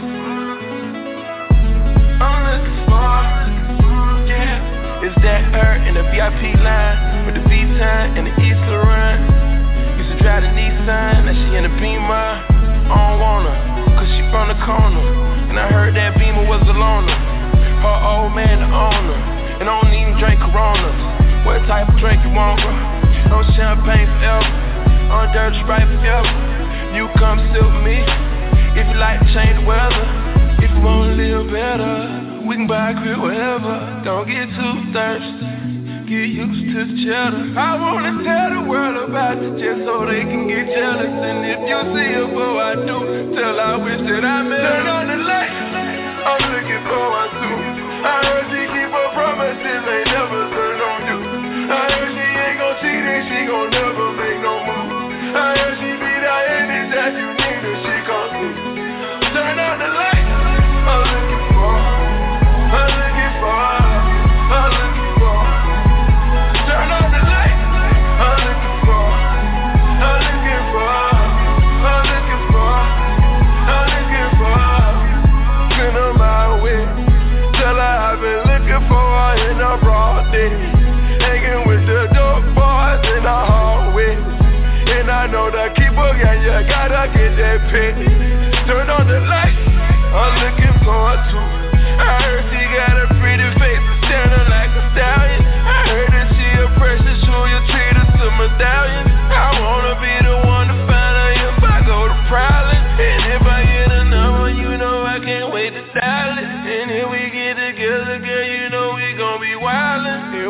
I'm looking for, yeah. It's that her in the V I P line with the V-Time and the East Laurent. Used to drive the Nissan, now she in the Beamer. I don't want her, cause she from the corner. And I heard that Beamer was a loner. Her old man the owner, and I don't even drink Coronas. What type of drink you want, bro? No champagne forever, on dirty Sprite forever. You come sit with me, if you like to change the weather. If you wanna live better, we can buy a crib wherever. Don't get too thirsty, get used to the cheddar. I wanna tell the world about you just so they can get jealous. And if you see her before I do, tell I wish that I met her. Turn on the light, I'm looking for my suit. I heard she keep her promises, ain't never turn on you. I heard she ain't gon' cheat and she gon' never make no move. I heard she be that any that you need her, she come through. Turn on the light, I'm looking for, I'm looking for, I'm looking for. Turn on the light, I'm looking for, I'm looking for, I'm looking for, I'm looking for. Spin her my way. Tell her I've been looking for her in a broad day, hanging with the dope boys in the hallway. And I know the keeper, yeah, you gotta get that pay. Turn on the light, I'm looking for her too. I heard she got a pretty face, standing like a stallion. I heard that she a precious jewel, you treat her to medallion. I wanna be the one to find her if I go to prowling. And if I get a number, you know I can't wait to dial it. And if we get together, girl, you know we gon' be wildin'.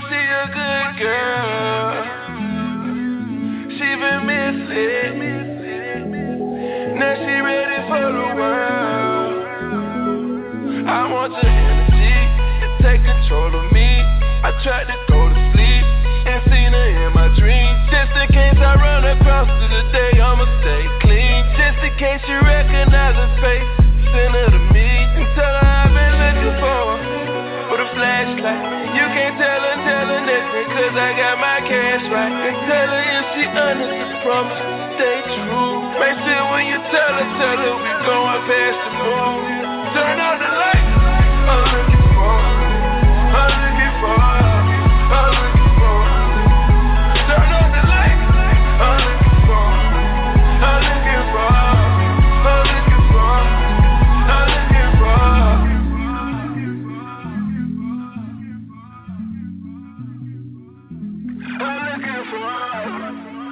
she a good girl. She been misled. Now she ready for the world. I want your energy to take control of me. I tried to go to sleep and seen her in my dreams. Just in case I run across to the day, I'ma stay clean. Just in case you recognize her face, send her to me and tell her I've been looking for her with a flashlight. You can't tell her, tell her nothing, cause I got my cash right. And tell her if she honest, just promise to stay true. Make sure when you tell her, tell her we going past the moon. Turn on the light, I'm looking for her. I'm looking for her. I'm looking for her. Turn on the light, I'm looking for her. I'm looking for her. I'm looking for her. I'm looking for her. I'm looking for her.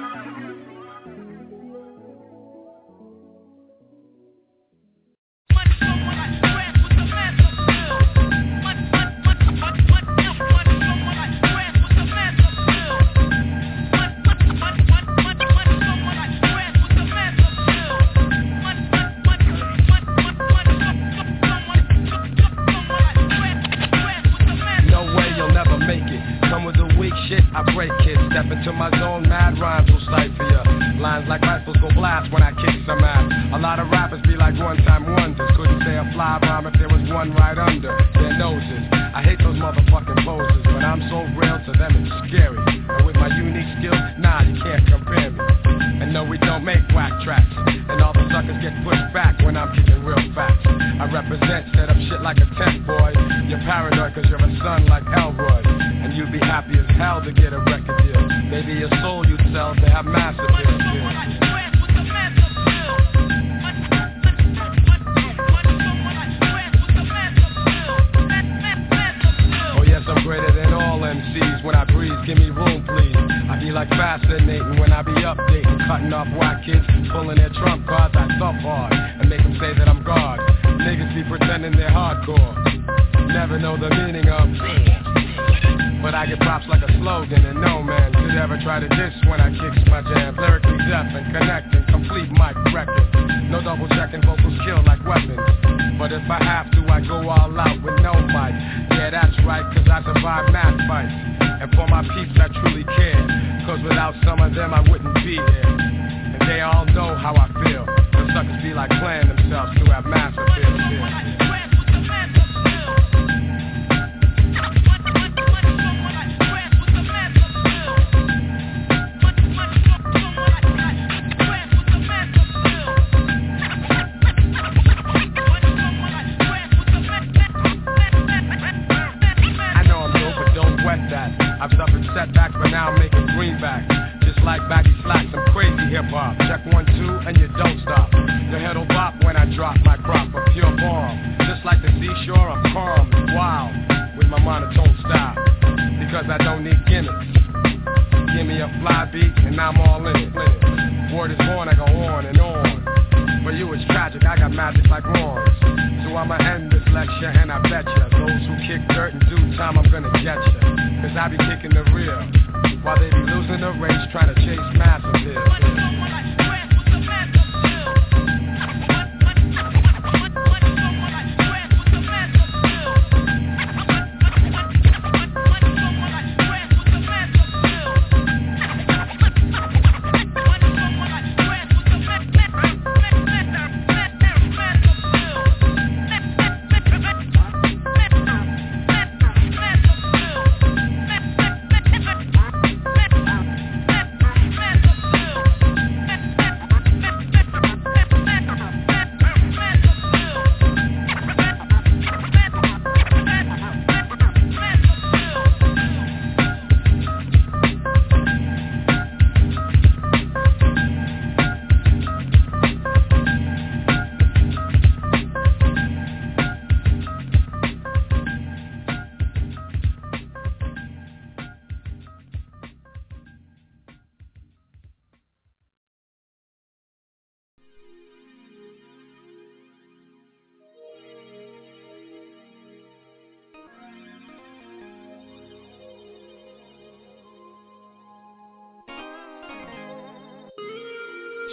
I break kids, step into my zone, mad rhymes will cipher ya. Lines like rifles go blast when I kick some ass. A lot of rappers be like one-time wonders. Couldn't say a fly rhyme if there was one right under their noses. I hate those motherfucking poses, but I'm so real to them it's scary. And with my unique skills, nah, you can't compare me. And no, we don't make whack tracks, and all the suckers get pushed back when I'm kicking real facts. I represent, set up shit like a tent boy. You're paranoid cause you're a son like Elroy, and you'd be happy as hell to get a record deal. Maybe your soul you'd sell to have massive hits. Oh yes, I'm greater than all M Cs. When I breathe, give me room please. I be like fascinating when I be updating, cutting off whack kids, pulling their trump cards. I thump hard and make them say that I'm God. Niggas be pretending they're hardcore, never know the meaning of. But I get props like a slogan, and no man could ever try to diss when I kicks my jam. Lyrically deaf and connecting, complete mic record. No double checking, vocals kill like weapons. But if I have to, I go all out with no mic. Yeah, that's right, cause I survive mad fights. And for my peeps I truly care, cause without some of them I wouldn't be here. And they all know how I feel. The suckers be like playing themselves to have massive feels. I've suffered setbacks, but now I'm making greenbacks. Just like baggy slacks, I'm crazy hip-hop. Check one, two, and you don't stop. The head'll bop when I drop my crop of pure bomb. Just like the seashore, I'm calm and wild with my monotone style. Because I don't need gimmicks. Give me a fly beat, and I'm all in it. Word is born, I go on and on. For you it's tragic, I got magic like Ron. So I'ma end this lecture, and I bet ya those who kick dirt in due time, I'm gonna get ya. Cause I be kicking the real, while they be losing the race trying to chase massive hills.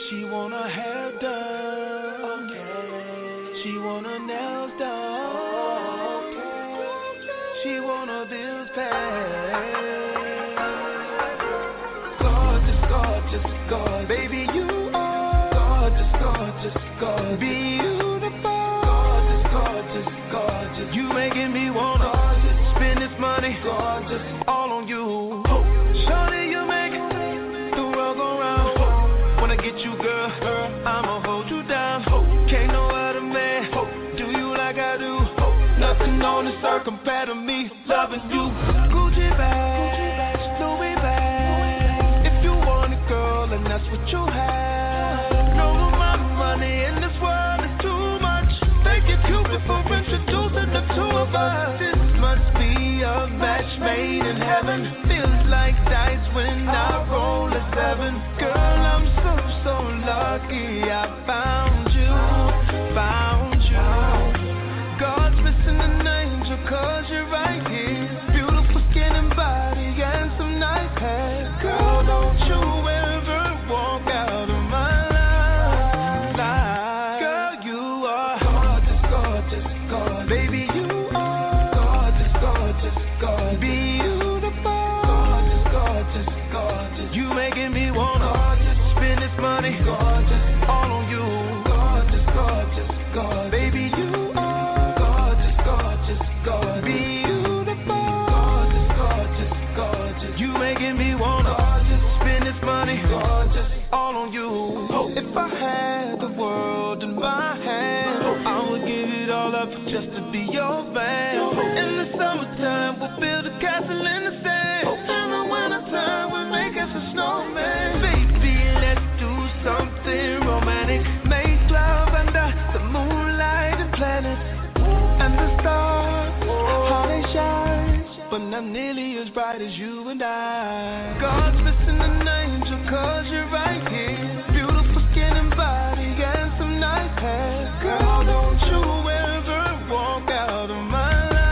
She want her hair done. Okay. She want her nails done. Okay. She want her bills paid. Gorgeous, gorgeous, gorgeous. Baby, you are gorgeous, gorgeous, gorgeous. Beautiful. Gorgeous, gorgeous, gorgeous. You making me wanna gorgeous. Spend this money. Gorgeous. All on you. Shawty, you make the world go round. When I get you, girl, I'ma hold you down. Can't no other man do you like I do. Nothing on this earth compared to me loving you. Gucci bags, Louis bags. If you want it, girl, and that's what you have. No amount of money in this world is too much. Thank you, Cupid, for introducing the two of us. This must be a match made in heaven. Feels like dice when I roll a seven. Girl, I'm so, so lucky I found you, found you. God's missing an angel cause you're right here. Beautiful skin and body and some nice hair. Girl, don't you ever walk out of my life. Girl, you are gorgeous, gorgeous, gorgeous. Baby, you are gorgeous, gorgeous, gorgeous. Beautiful. Gorgeous, gorgeous, gorgeous. You making me wanna gorgeous. Spend this money. Gorgeous. All on you. Gorgeous, gorgeous, gorgeous. Baby, you are gorgeous, gorgeous, gorgeous. Beautiful. Gorgeous, gorgeous, gorgeous. You making me wanna gorgeous. Spend this money. Gorgeous. All on you. If I had the world in my hand, I would give it all up just to be your man. In the summertime, we'll build a castle in the sand. In the wintertime, we'll make us a snowman. Baby, let's do something romantic. Make love under the moonlight and planets and the stars, how they shine, but not nearly as bright as you and I. God's missing an angel cause you're right here. Beautiful skin and body and some nice hair. Girl, don't you ever walk out of my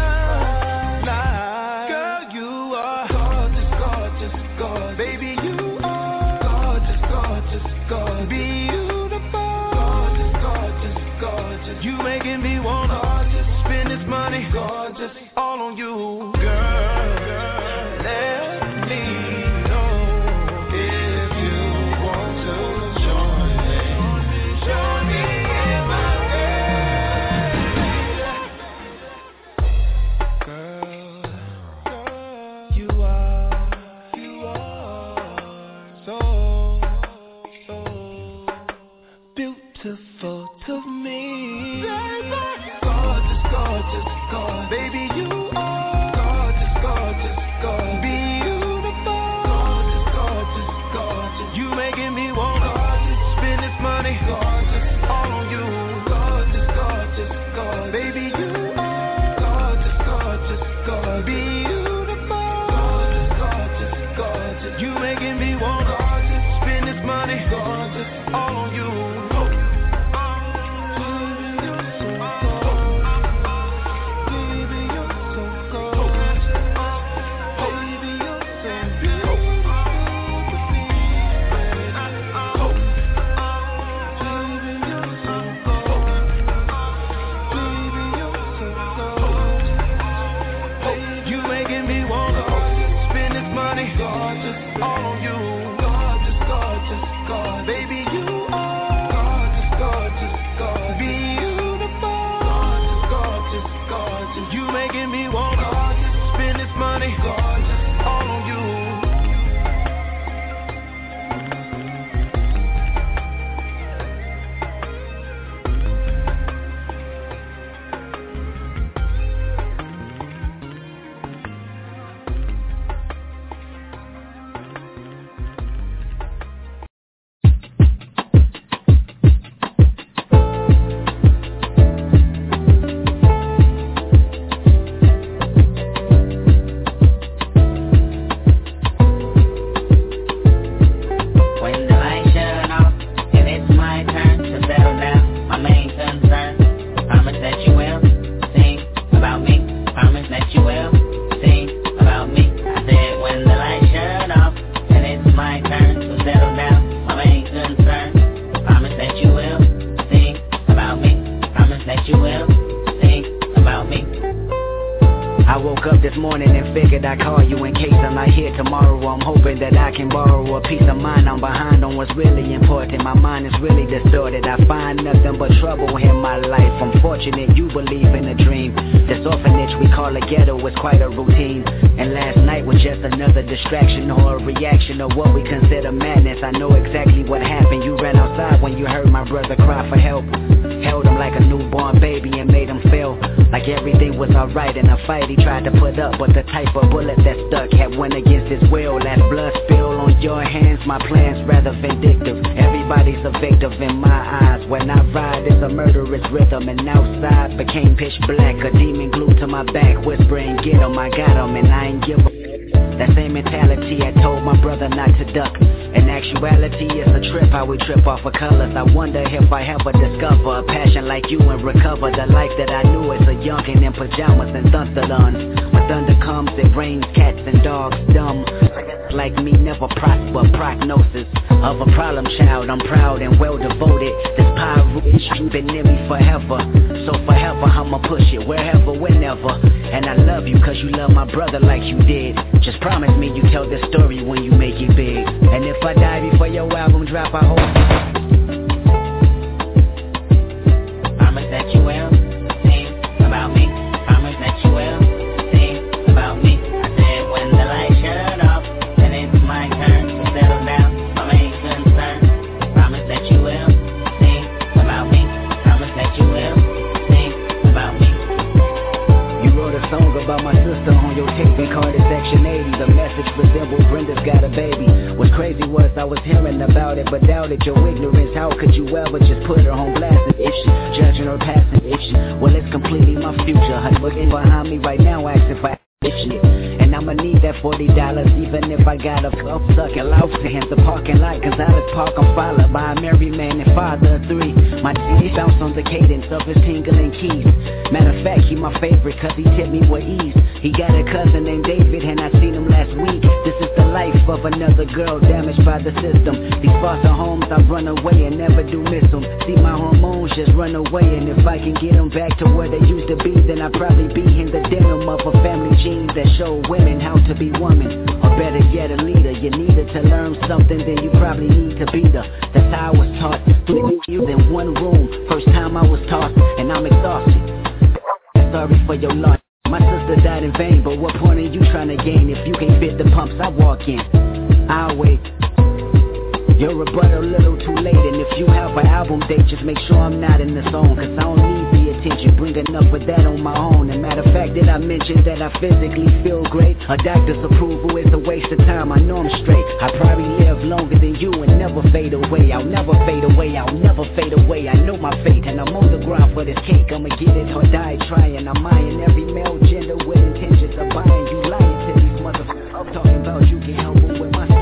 life. Girl, you are gorgeous, gorgeous, gorgeous. Baby, you are gorgeous, gorgeous, gorgeous. Beautiful. Gorgeous, gorgeous, gorgeous. You making me wanna gorgeous. Spend this money. Gorgeous. All on you. Girl, girl, let me know if you want to join me. Join me in my bed. Girl, girl, you are, you are so, so beautiful to me. Gorgeous, gorgeous, gorgeous. Baby, you are gorgeous, gorgeous, gorgeous. Beautiful. Gorgeous, gorgeous, gorgeous. You making me wanna gorgeous. Spend this money. Gorgeous. All on you. Gorgeous, gorgeous, gorgeous. Baby, you are gorgeous, gorgeous, gorgeous. Beautiful. Gorgeous, gorgeous, gorgeous. You making me wanna gorgeous. Spend this money. Gorgeous. All on you. figured I'd call you in case I'm not here tomorrow. I'm hoping that I can borrow a peace of mind. I'm behind on what's really important. My mind is really distorted. I find nothing but trouble in my life. I'm fortunate you believe in a dream. This orphanage we call a ghetto is quite a routine. And last night was just another distraction or a reaction of what we consider madness. I know exactly what happened. You ran outside when you heard my brother cry for help. Held him like a newborn baby and made him feel like everything was alright in a fight he tried to put up. But the type of bullet that stuck had went against his will. That blood spill on your hands, my plan's rather vindictive. Everybody's a victim in my eyes. When I ride, it's a murderous rhythm. And outside became pitch black, a demon glued to my back, whispering, get him, I got him, and I ain't give a that same mentality I told my brother not to duck. In actuality, it's a trip how we trip off of colors. I wonder if I ever discover a passion like you and recover the life that I knew as a youngin' in pajamas and thunderduns. When thunder comes, it rains cats and dogs dumb. Like me never prosper, prognosis of a problem child. I'm proud and well devoted. This pyro is been in me forever. So forever I'ma push it wherever, whenever. And I love you cause you love my brother like you did. Just promise me you tell this story when you make it big. And if I die before your album drop, I hope promise that you will sing about me. Promise that you will sing about me. I said when the lights shut off and it's my turn to settle down, I'm ain't concerned. Promise that you will sing about me. Promise that you will sing about me. You wrote a song about my sister on your tape and called it Section eighty. The message resembled Brenda's got a baby. What's crazy was I was hearing about it but doubted your ignorance. How could you ever just put her on blast if she judging her passing if she well it's completely my future. Her looking behind me right now asking for shit. And I'ma need that forty dollars even if I gotta up suck it out to him the parking lot cause I was park I'm followed by a married man and father of three. My D bounce on the cadence of his tingling keys. Matter of fact, he my favorite cause he tipped me with ease. He got a cousin named David and I seen him last week. This is the life of another girl damaged by the system. These foster homes I run away and never do miss them. See my hormones just run away and if I can get them back to where they used to be then I'd probably be in the denim of a family gene that show women how to be women. Or better yet a leader. You needed to learn something then you probably need to be the. That's how I was taught. Three you in one room. First time I was taught and I'm exhausted. Sorry for your loss. My sister died in vain, but what point are you trying to gain if you can't fit the pumps I walk in? I'll wait. Your rebuttal a little too late, and if you have an album date, just make sure I'm not in the zone, cause I don't need the attention, bring enough of that on my own. And matter of fact, did I mention that I physically feel great? A doctor's approval is a waste of time, I know I'm straight. I probably live longer than you and never fade away. I'll never fade away, I'll never fade away. I know my fate, and I'm on the grind for this cake. I'ma get it or die trying. I'm eyeing every male gender with intentions of buying. You lying to these motherfuckers. I'm talking about you can help them with my story.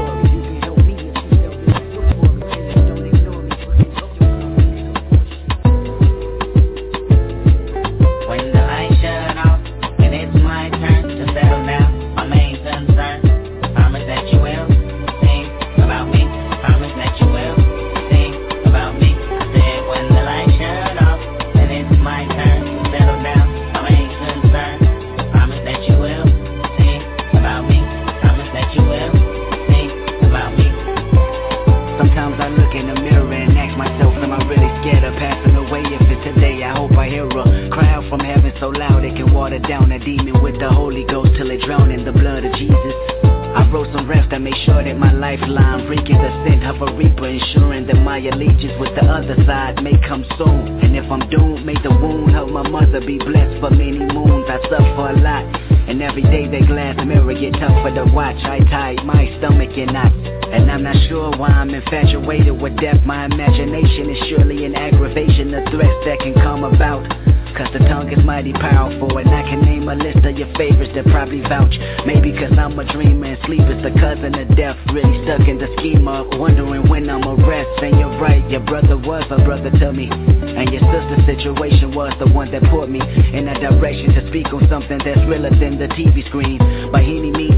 Down a demon with the Holy Ghost till it drown in the blood of Jesus. I wrote some refs that make sure that my lifeline reeking the scent of a reaper, ensuring that my allegiance with the other side may come soon. And if I'm doomed, may the wound of my mother be blessed for many moons. I suffer a lot, and every day that glass mirror get tougher to watch. I tied my stomach in knots, and I'm not sure why I'm infatuated with death. My imagination is surely an aggravation of threats that can come about. Cause the tongue is mighty powerful, and I can name a list of your favorites that probably vouch. Maybe cause I'm a dreamer and sleep is the cousin of death. Really stuck in the schema, wondering when I'ma rest. And you're right, your brother was a brother to me, and your sister's situation was the one that put me in a direction to speak on something that's realer than the T V screen. By any means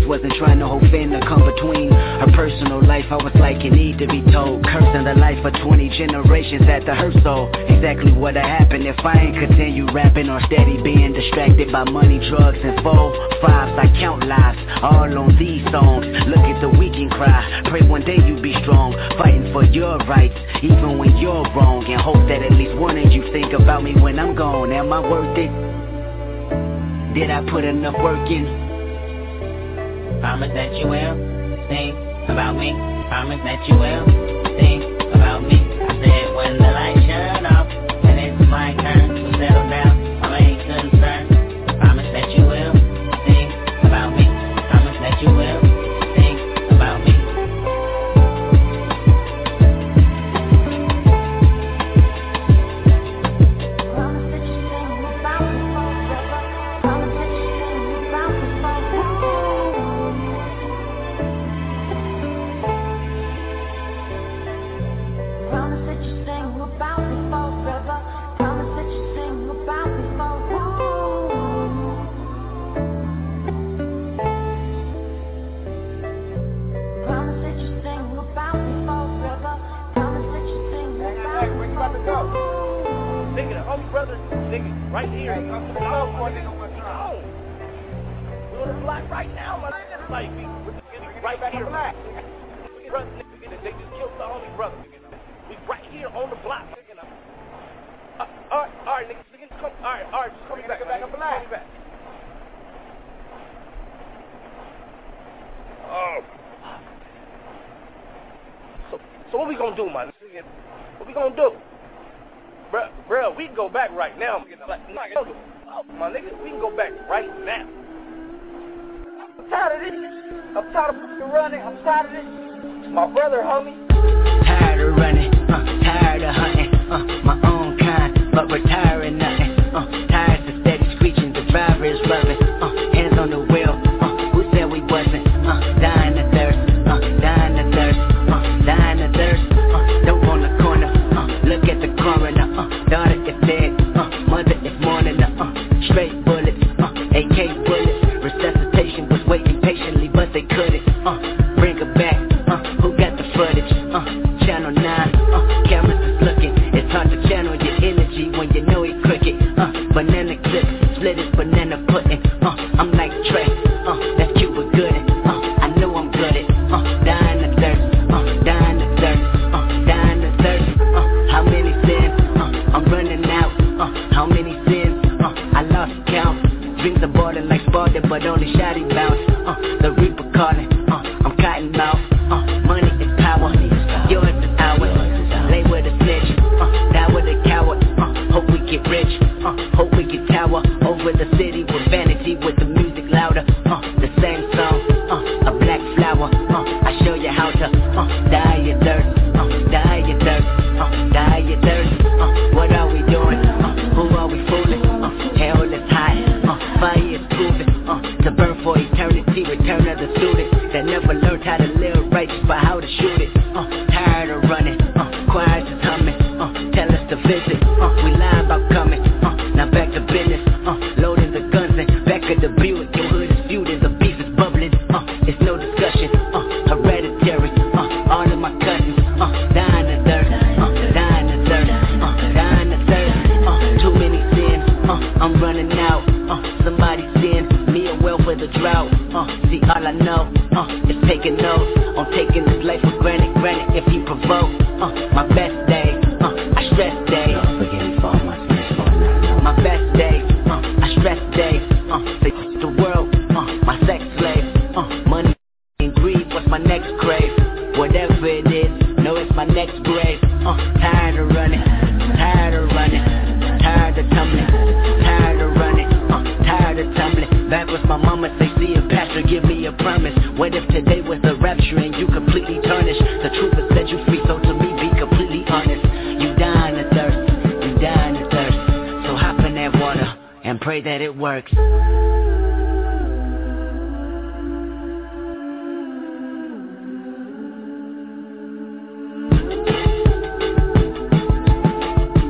wasn't trying to offend or come between her personal life. I was like, you need to be told. Cursing the life of twenty generations at the hurt soul. Exactly what'd happen if I ain't continue rapping or steady being distracted by money, drugs, and four fives. I count lives all on these songs. Look at the weak and cry. Pray one day you be strong, fighting for your rights, even when you're wrong, and hope that at least one of you think about me when I'm gone. Am I worth it? Did I put enough work in? Promise that you will think about me. Promise that you will think about me. I said when the lights shut off and it's my turn to settle down, I ain't concerned. Promise that you will think about me. Promise that you will think about me. Right here. Hey, come to the low for nigga one time. We're on the block right now, my nigga. Like, we, we right back here. Brother, nigga, they just killed the only brother. We right here on the block. Uh, all right, all right, niggas, niggas, come. All right, all right, just come back, back, I'm back. back. Oh. So, so what we gonna do, man? What we gonna do? Bruh, bruh, we can go back right now. Like, oh, my nigga, we can go back right now. I'm tired of this. I'm tired of running. I'm tired of this. My brother, homie. Tired of running, uh, tired of hunting, uh, my own kind, but retiring nothing. Uh, tired of steady screeching, the driver is rubbing. Uh, hands on the wheel. Uh, who said we wasn't? Uh, dying of thirst. Uh, dying of thirst. Uh, dying of thirst. Uh, dope on the corner. Uh, look at the coroner. Uh, daughter is dead. Uh, mother is mourning. Uh, straight bullets. Uh, A K bullets. Resuscitation was waiting patiently, but they couldn't. Uh, bring her back. Uh, who got the footage? Uh, Channel nine. Uh, cameras is looking. It's hard to channel your energy when you know it's crooked. Uh, banana clip, split it, banana pudding. Uh, I'm like Trey. Uh, that's Cuba Gooding. Uh, I know I'm good at. Uh, dying of thirst. Uh, dying of thirst. Uh, dying of thirst. Uh, how many sins? Uh, I'm running out. Uh, how many sins? Uh, I lost count. Dreams are balling like Spalding, but only shotty bounce. Uh, the Reaper calling. Uh, I'm cotton mouth. Uh, money is power. Yours is ours. Lay with a snitch. Uh, die with a coward. Uh, hope we get rich. Uh, hope we get tower over the city with vanity, with the music louder. Uh, the same song. Uh, a black flower. Uh, I show you how to uh, die your thirst. Uh, die your thirst. Uh, die your thirst. Uh, what are we doing? Uh, who are we fooling? Uh, hell is hot. Uh, fire is proven. Uh, to burn for eternity. Return of the student that never learned how to live right, just by how to shoot it. Uh, tired of running. Uh, choirs is humming. Uh, tell us to visit. Uh, we lie about coming. Uh, now back to business. Uh, loading the guns and back of the Buick. Your hood is feuding. The beef is bubbling. Uh, it's no discussion. Uh, hereditary. Uh, all of my cousins. Uh, dying of thirst. Uh, dying of thirst. Uh, dying of thirst. Uh, too many sins. Uh, I'm running out. Uh, somebody send me a well for the drought. Uh, see all I know. Uh, is taking notes on taking this life for granted. Granted if you provoke. Uh, my best day. Uh, I stress day. My best day. Uh, I stress day. Uh, they the world. Uh, my sex slave. Uh, money and greed. What's my next crave? Whatever it is. No, it's my next grave. Uh, tired of running. Tired of running. Tired of tumbling. Tired of running. Uh, tired of tumbling. Backwards my mama say, see a pastor, give me a promise. What if today was the rapture and you completely tarnished? The truth has set you free, so to me be completely honest. You dying of thirst. You dying of thirst. So hop in that water and pray that it works.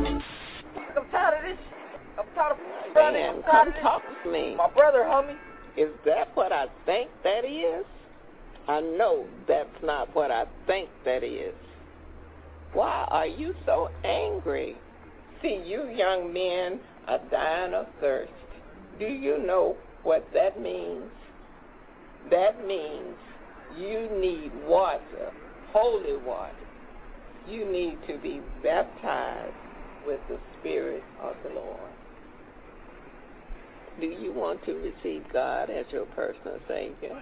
I'm tired of this. I'm tired of running. I'm tired Come of this. talk to me. My brother, homie. Is that what I think that is? I know that's not what I think that is. Why are you so angry? See, you young men are dying of thirst. Do you know what that means? That means you need water, holy water. You need to be baptized with the Spirit of the Lord. Do you want to receive God as your personal Savior?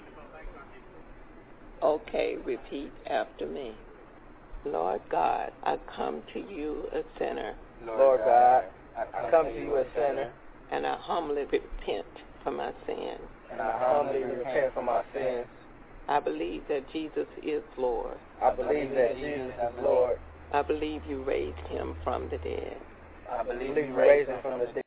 Okay, repeat after me. Lord God, I come to you a sinner. Lord God, I come to you a sinner. And I humbly repent for my sins. And I humbly repent for my sins. I believe that Jesus is Lord. I believe that Jesus is Lord. I believe you raised him from the dead. I believe you raised him from the dead.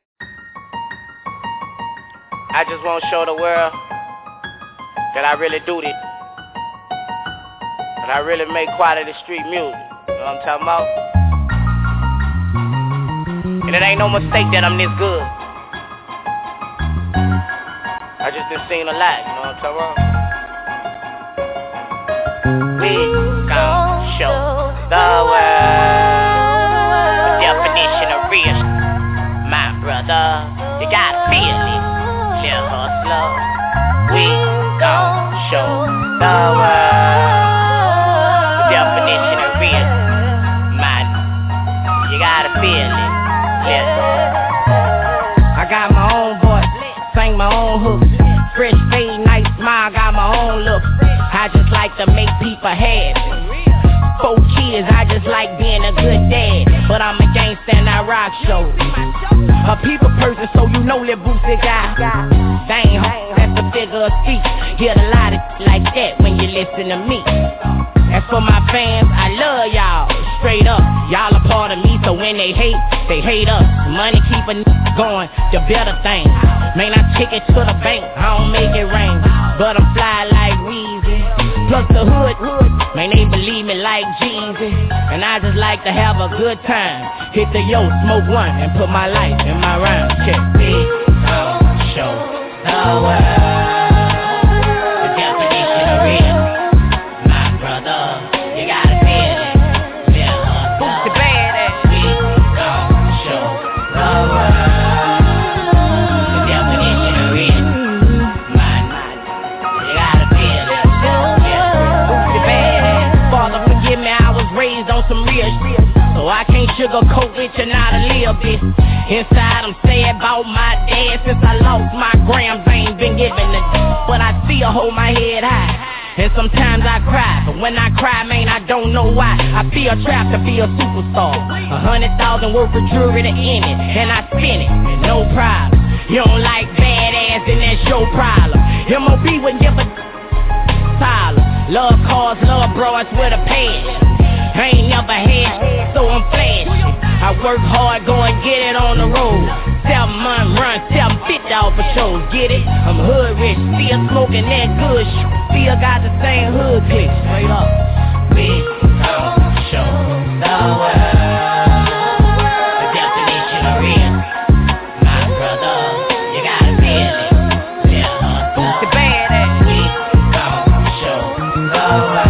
I just want to show the world that I really do this. That I really make quality street music. You know what I'm talking about? And it ain't no mistake that I'm this good. I just been seen a lot, you know what I'm talking about? We gon' show the world the definition of real. My brother, you gotta feel it. Little hustler, we gon' show the world the definition of real. Man, you gotta feel it. Yeah. I got my own voice, sing my own hooks. Fresh fade, nice smile, got my own look. I just like to make people happy. Four kids, I just like being a good dad. But I'm a gangster and I rock shows. A people person, so you know that Boosie guy. Dang, that's the figure of speech. Hear a lot of like that when you listen to me. As for my fans, I love y'all. Straight up, y'all a part of me, so when they hate, they hate us. Money keep a n- going, the better thing. Man, I take it to the bank, I don't make it rain. But I'm fly like Weezy. Plus the hood, man, they believe me like Jeezy. And I just like to have a good time. Hit the yo, smoke one, and put my life in my rhyme. Check me out, show the world the definition of real. My brother, you gotta feel it. Feel her, Boosie badass. We gon' show the world the definition of real. Man, you gotta feel it. Boosie badass. Father, forgive me, I was raised on some real shit. So I can't sugarcoat it, you're not a little bit. Inside I'm sad about my dad. Since I lost my grams, I ain't been given a d- but I still hold my head high. And sometimes I cry, but when I cry, man, I don't know why. I feel trapped to be a superstar. A hundred thousand worth of jewelry to end it, and I spin it, no problem. You don't like badass, then that's your problem. M O B wouldn't give a Tyler. Love cars, love broads with a passion. I ain't never had, so I'm flashy. I work hard, go and get it on the road. Seven month run, seven fifty off for shows, get it? I'm hood rich, still smoking that good shit. Still got the same hood click, straight up. We gon' show the world the definition of real. My brother, you gotta feel it. Feel her, Boosie badass. We gon' show the world.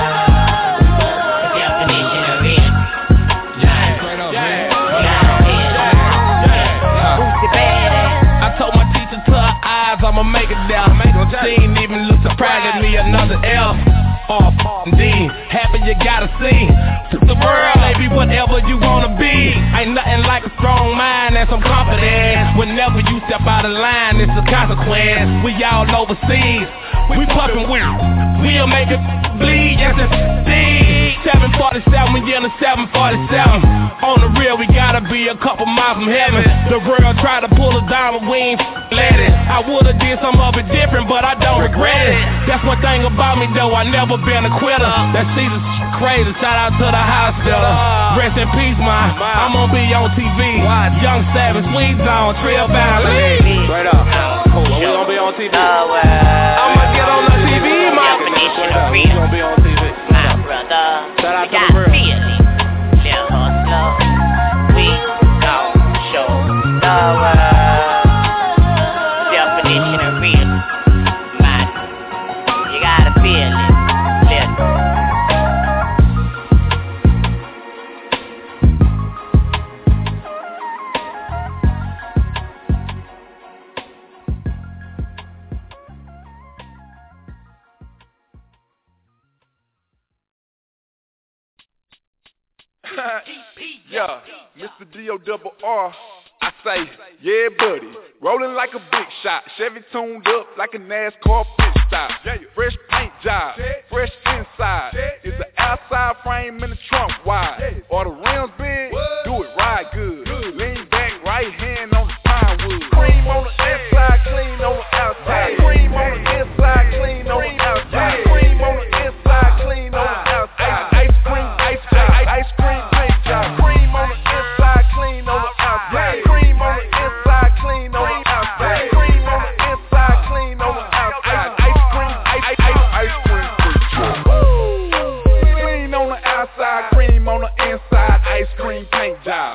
I'ma make it there. She ain't even look surprised at me. Another L. Oh, f***ing D. Happy you gotta see. To the world, maybe whatever you wanna be. Ain't nothing like a strong mind and some confidence. Whenever you step out of line, it's a consequence. We all overseas. We puffin' weird. We'll make it bleed. Yes, it's deep. seven forty-seven, we yellin' seven forty-seven. On the real, we gotta be a couple miles from heaven. The world try to pull us down, but we ain't let it. I would've did some of it different, but I don't regret it. That's one thing about me though, I never been a quitter. That shit is crazy, shout out to the hospital. Rest in peace, man, I'm gonna be on T V. Young Savage, Sweet Zone, Trill Valley. Straight up, cool, we gonna be on T V. I'ma get on the T V, man. We gonna be on T V. My brother, shout out to the real. Little hustler, we gon' show the world definition of real. Yeah, Mister D O double R. I say, yeah, buddy, rolling like a big shot. Chevy tuned up like a NASCAR pit stop. Fresh paint job, fresh inside. Is the outside frame in the trunk wide? Or the rims big? Do it right good. Lean back, right hand on the pine wood. Cream on the inside, clean on the outside. Cream on the inside, clean on the outside. Cream on the inside, clean on the outside. Ice cream, ice job, ice cream paint job. Cream on the inside, clean on the outside. Cream on the inside, clean on the outside. Cream on the inside, clean on the outside. Ice cream, ice, ice, ice cream paint job. Clean on the outside, cream on the inside. Ice cream paint job.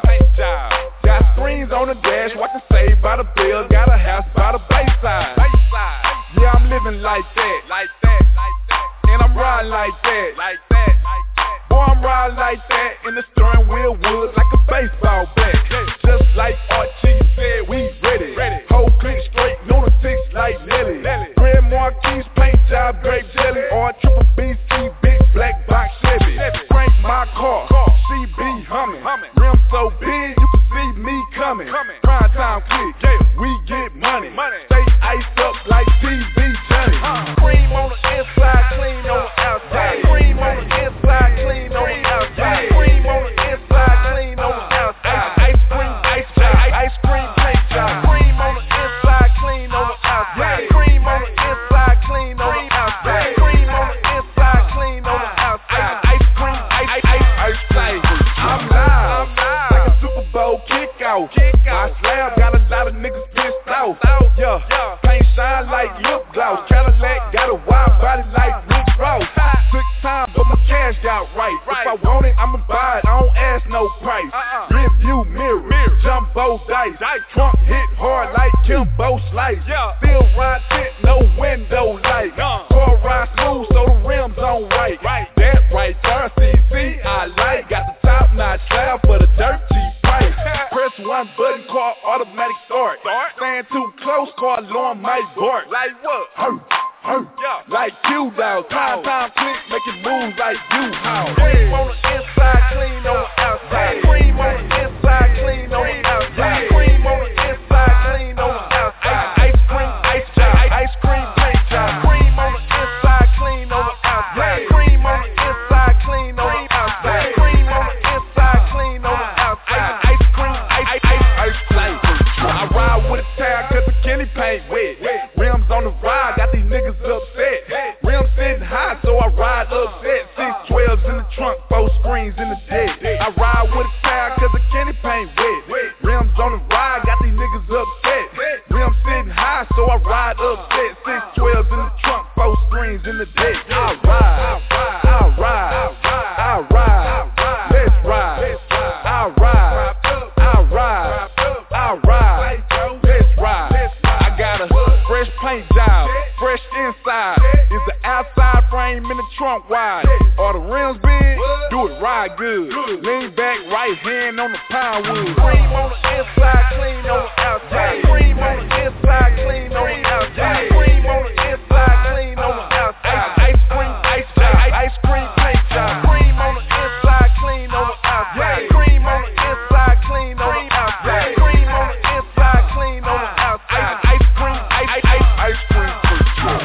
Got screens on the dash, watching Saved by the Bell. Got a house by the Bayside. Yeah, I'm living like that, like that, like that. And I'm riding like that, like that, like that. Boy, I'm riding like that. In the steering wheel wood like a baseball bat. Just like Archie said, we ready. Whole click straight, lunatics like Nelly. Grand Marquis paint job, grape jelly. Or triple B C, big black box Chevy. Crank my car, C B humming. Rim so big, you can see me coming. Prime time click, we get money. Stay iced up like T V Johnny. Cream on the inside, clean on the outside. Cream on the inside, clean on the outside. Cream on the inside, clean on the outside. Ice cream, ice job, ice cream paint job. Cream on the inside, clean on the outside. Cream on the inside, clean on the outside. Cream on the inside, clean on the outside. Ice cream, ice, ice, ice cream. I'm live, like a Super Bowl kickoff. My slab got a lot of niggas pissed off. Yeah, paint shine like lip gloss. Cadillac got a wide body like Rick Ross. Took time, but my cash got right. If I want it, I'ma buy it. I don't ask no price. Rear view mirror, jumbo dice. Trunk hit hard like Kimbo Slice. Still ride tit, no window light. Car ride smooth, so the rims on right. That right there, C C I like. Got the top notch slab for the dirt cheap price. Press one button, car automatic start. Stand too close, car alarm might bark. Like what? Hurt, hurt. Like you dog. Time, time, click, making moves like you how. Cream on the inside, clean on the outside. Cream on the inside, clean on the outside. Cream on the inside, clean on the outside. Ice cream, ice job, ice cream paint job. Cream on the inside, clean on the outside. Cream on the inside, clean on the outside. Cream on the inside, clean on the outside. Ice cream, ice, ice, ice cream. I ride with a tag cause the Kenny paint wet. Rims on the ride, got these niggas upset. Rims sitting high, so I ride upset. Six twelves in the trunk, four screens in the deck. I ride with a tag cause the Kenny paint wet. Rims on the ride, got these niggas upset. Rims sitting high, so I ride upset. Six twelves in the trunk, four screens in the deck. I ride, I ride, I ride, let's ride. I ride, I ride, I ride, let's ride. I got a fresh paint job, fresh inside. Is the outside frame in the trunk wide? Are the rims big? Do it right good. Lean back, right hand on the pine wood. Cream on the inside, clean on the outside. Cream on the inside, clean on the outside. Cream on the inside, clean on the outside. Ice cream, ice job, ice cream paint job. Cream on the inside, clean on the outside. Cream on the inside, clean on the outside. Cream on the inside, clean on the outside. Ice cream, ice, ice, ice cream paint job.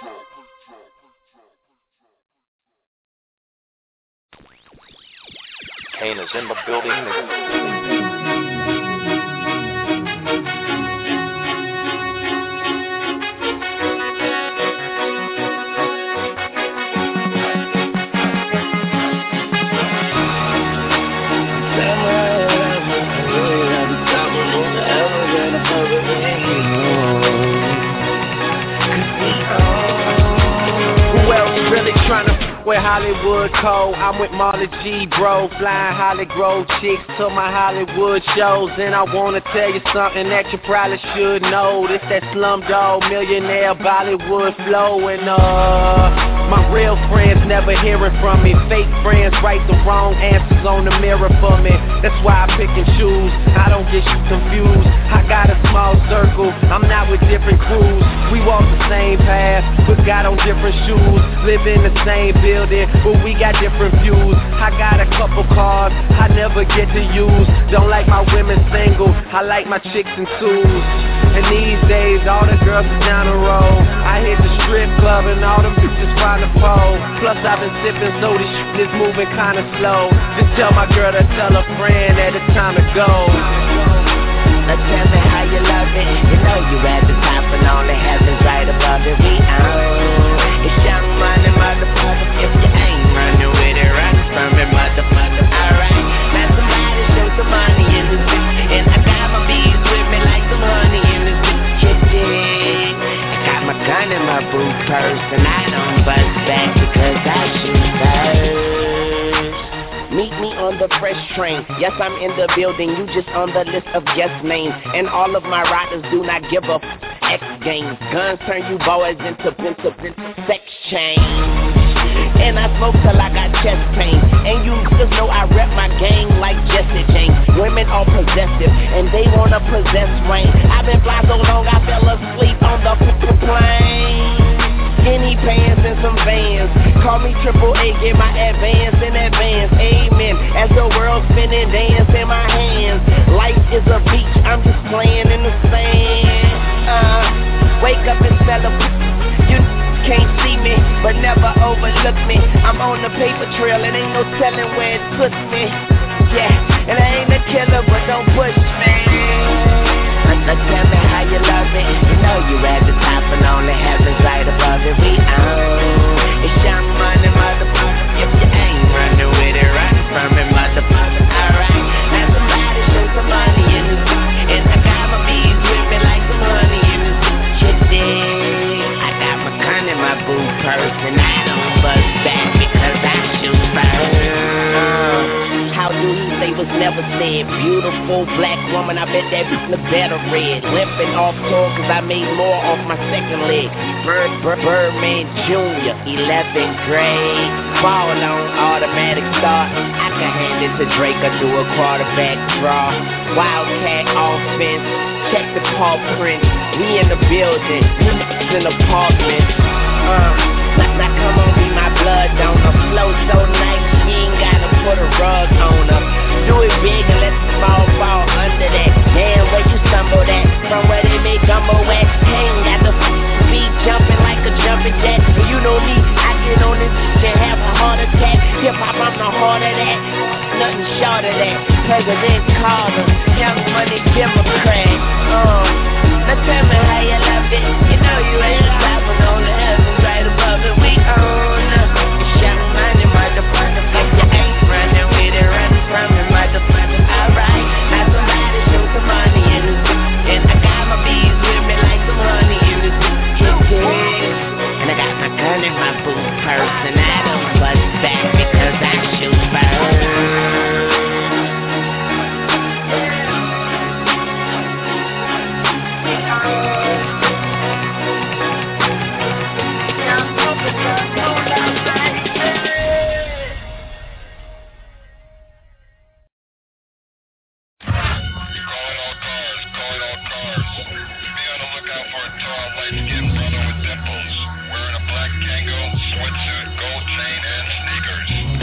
Kane is in the building. With Hollywood Code, I'm with Marley G, bro. Flying Holly Grove chicks to my Hollywood shows. And I wanna tell you something that you probably should know. This that Slumdog Millionaire Bollywood flow. And uh My real friends never hearing from me. Fake friends write the wrong answers on the mirror for me. That's why I pick and choose, I don't get you confused. I got a small circle, I'm not with different crews. We walk the same path, but got on different shoes. Live in the same building, but we got different views. I got a couple cars, I never get to use. Don't like my women single, I like my chicks in twos. And these days, all the girls is down the road. I hit the strip club and all them bitches find the pole. Plus I've been sipping, so this shit is moving kinda slow. Just tell my girl to tell a friend that it's time to go. Now tell me how you love it. You know you at the top and all the heavens right above it. We own. It's young money, motherfucker. If you ain't running with it, run from it, motherfucker. Alright, now somebody show some money in this bitch. And I got my bees with me like some honey in this bitch. Chicken. I got my gun in my boot purse and I don't bust back because I shoot first. Meet me on the fresh train. Yes, I'm in the building, you just on the list of guest names. And all of my riders do not give up X games. Guns turn you boys into into, into sex change. And I smoke till I got chest pain. And you just know I rep my gang like Jesse James. Women are possessive and they wanna possess rain. I've been fly so long I fell asleep on the plane. Skinny pants and some Vans. Call me Triple A, get my advance in advance. Amen. As the world's spinning, dance in my hands. Life is a beach, I'm just playing in the sand. Uh, wake up and smell a you can't see me, but never overlook me. I'm on the paper trail, and ain't no telling where it took me. Yeah, and I ain't a killer, but don't push me. Now tell me how you love it. You know you at the top and all the heavens right above it. We own. It's young money, motherfucker. If you ain't running with it, run from it, motherfucker. Alright, now somebody show some money in this bitch. And I got my bees with me like some honey in this bitch. You dig? I got my gun in my boot purse and I don't bust back because I shoot first. How do he say was never said? Beautiful black woman, I bet that bitch look better red. Limping off tour cause I made more off my second leg. Bird, Bird, Birdman Junior, eleventh grade. Ball on automatic start. I can hand it to Drake or do a quarterback draw. Wildcat offense, check the paw print. We in the building, you in apartments. Uh, now, now come on, be my blood donor. Flow so nice, you ain't gotta put a rug on her. Do it big and let the small fall under that. Damn, where you stumble at? From where they make gumbo at. Hang got the feet jumping like a jumping jack. And you know me, I get on this and have a heart attack. Hip hop, I'm the heart of that. Nothing short of that. President Carter, Young Money Democrat. Uh, now tell me how you love it. You know you ain't stopping on the heavens right above it. We own it's Young Money, motherfucker. If you ain't running with it, run from it, motherfucker. Alright, now somebody show some money in this bitch. And I got my bees with me like some honey in this bitch. And I got my gun in my boot purse and I don't bust back because I shoot first. Sweatsuit, gold chain, and sneakers.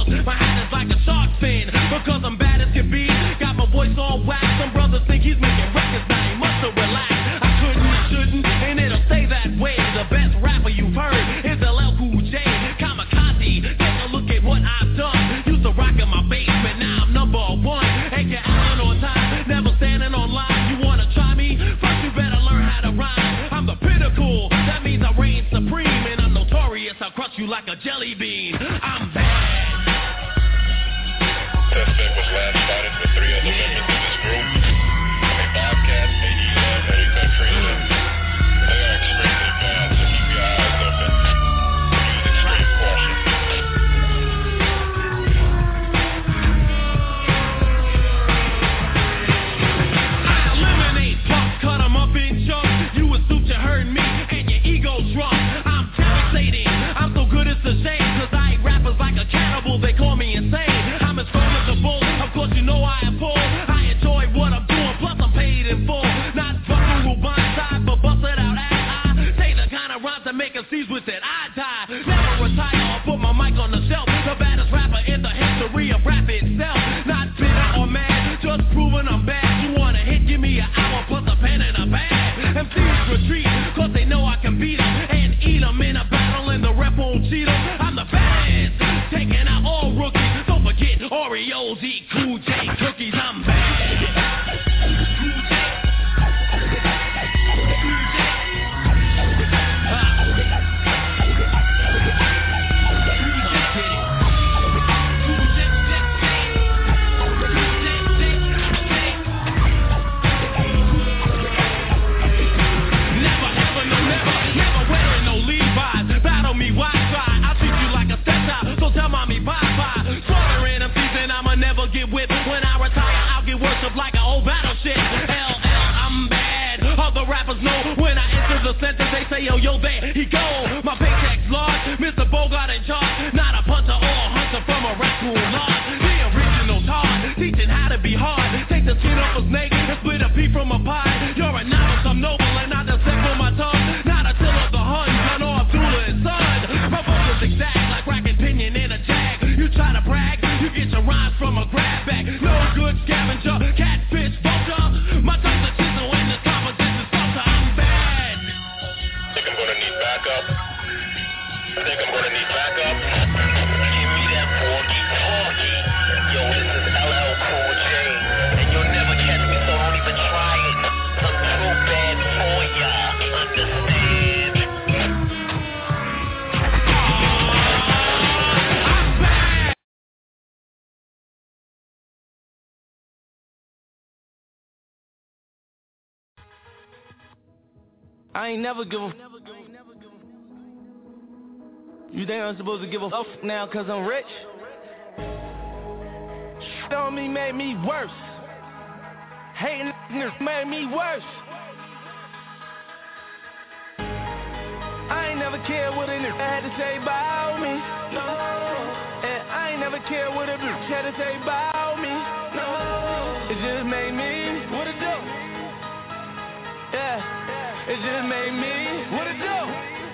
dogs. My hat is like a shark fin, because I'm bad as can be. Got my voice on wax, some brothers think he's making records, now he must have relaxed. I couldn't, shouldn't, and it'll stay that way. The best rapper you've heard is L L Cool J, Kamikaze. Take a look at what I've done. Used to rock in my basement, now I'm number one. A K Allen on time, never standing on line. You wanna try me? First you better learn how to rhyme. I'm the pinnacle, that means I reign supreme, and I'm notorious, I'll crush you like a jelly bean. I'm bad. Suspect was last spotted with three other members of his group. A Bobcat, a Gila, and a Katrina. They are extremely bad, so keep your eyes open. Use extreme caution. I eliminate punks, cut them up in chunks. You assume you heard me, and your ego's drunk. I'm devastating, I'm so good it's a shame, cause I eat rappers like a cannibal, they call me insane. I'm as strong as a bull, of course you know I am full. I enjoy what I'm doing, plus I'm paid in full. Not fucking who blindside, but bust it out as I say the kind of rhymes that make them seize with it. I die, never retire or put my mic on the shelf. The baddest rapper in the history of rap itself. Not bitter or mad, just proving I'm bad. You want a hit, give me an hour plus a pen and a bag. M Cs retreat, cause they know I can beat them and eat them in a battle, and the rep won't cheat them. I'm the baddest, taking out all rookies. Don't forget Oreos, eat Cool J cookies. I'm bad. Get whipped. When I retire, I'll get worshiped like an old battleship. L L, I'm bad. Other rappers know when I enter the center, they say, yo, yo, there he go. My paycheck's large, Mister Bogart in charge. Not a puncher or a hunter from a raccoon lodge. The original's hard, teaching how to be hard. Take the skin off a snake and split a pea from a pie. You're a novice, I'm noble, and not the sick for my tongue. Not a till of the Hun, I know Abdullah and son. My vocals exact like racking pinion in a jag. You try to brag, you get your rhymes from a grab bag. No good scavenger, catfish, vulture. My tongue's a chisel and the competition's culture. I'm bad. Think I'm gonna need backup? I think I'm gonna need backup. Give me that porky porky. Yo, this is L L Cool J, and you'll never catch me, so don't even try it. I'm too bad for ya. Understand? I ain't never give a f- You think I'm supposed to give a fuck now cause I'm rich? Shit on me made me worse. Hating niggas made me worse. I ain't never cared what a nigga had to say about me. No. And I ain't never cared what a bitch had to say about me. No. It just made me what it do. Yeah. It just made me what it do.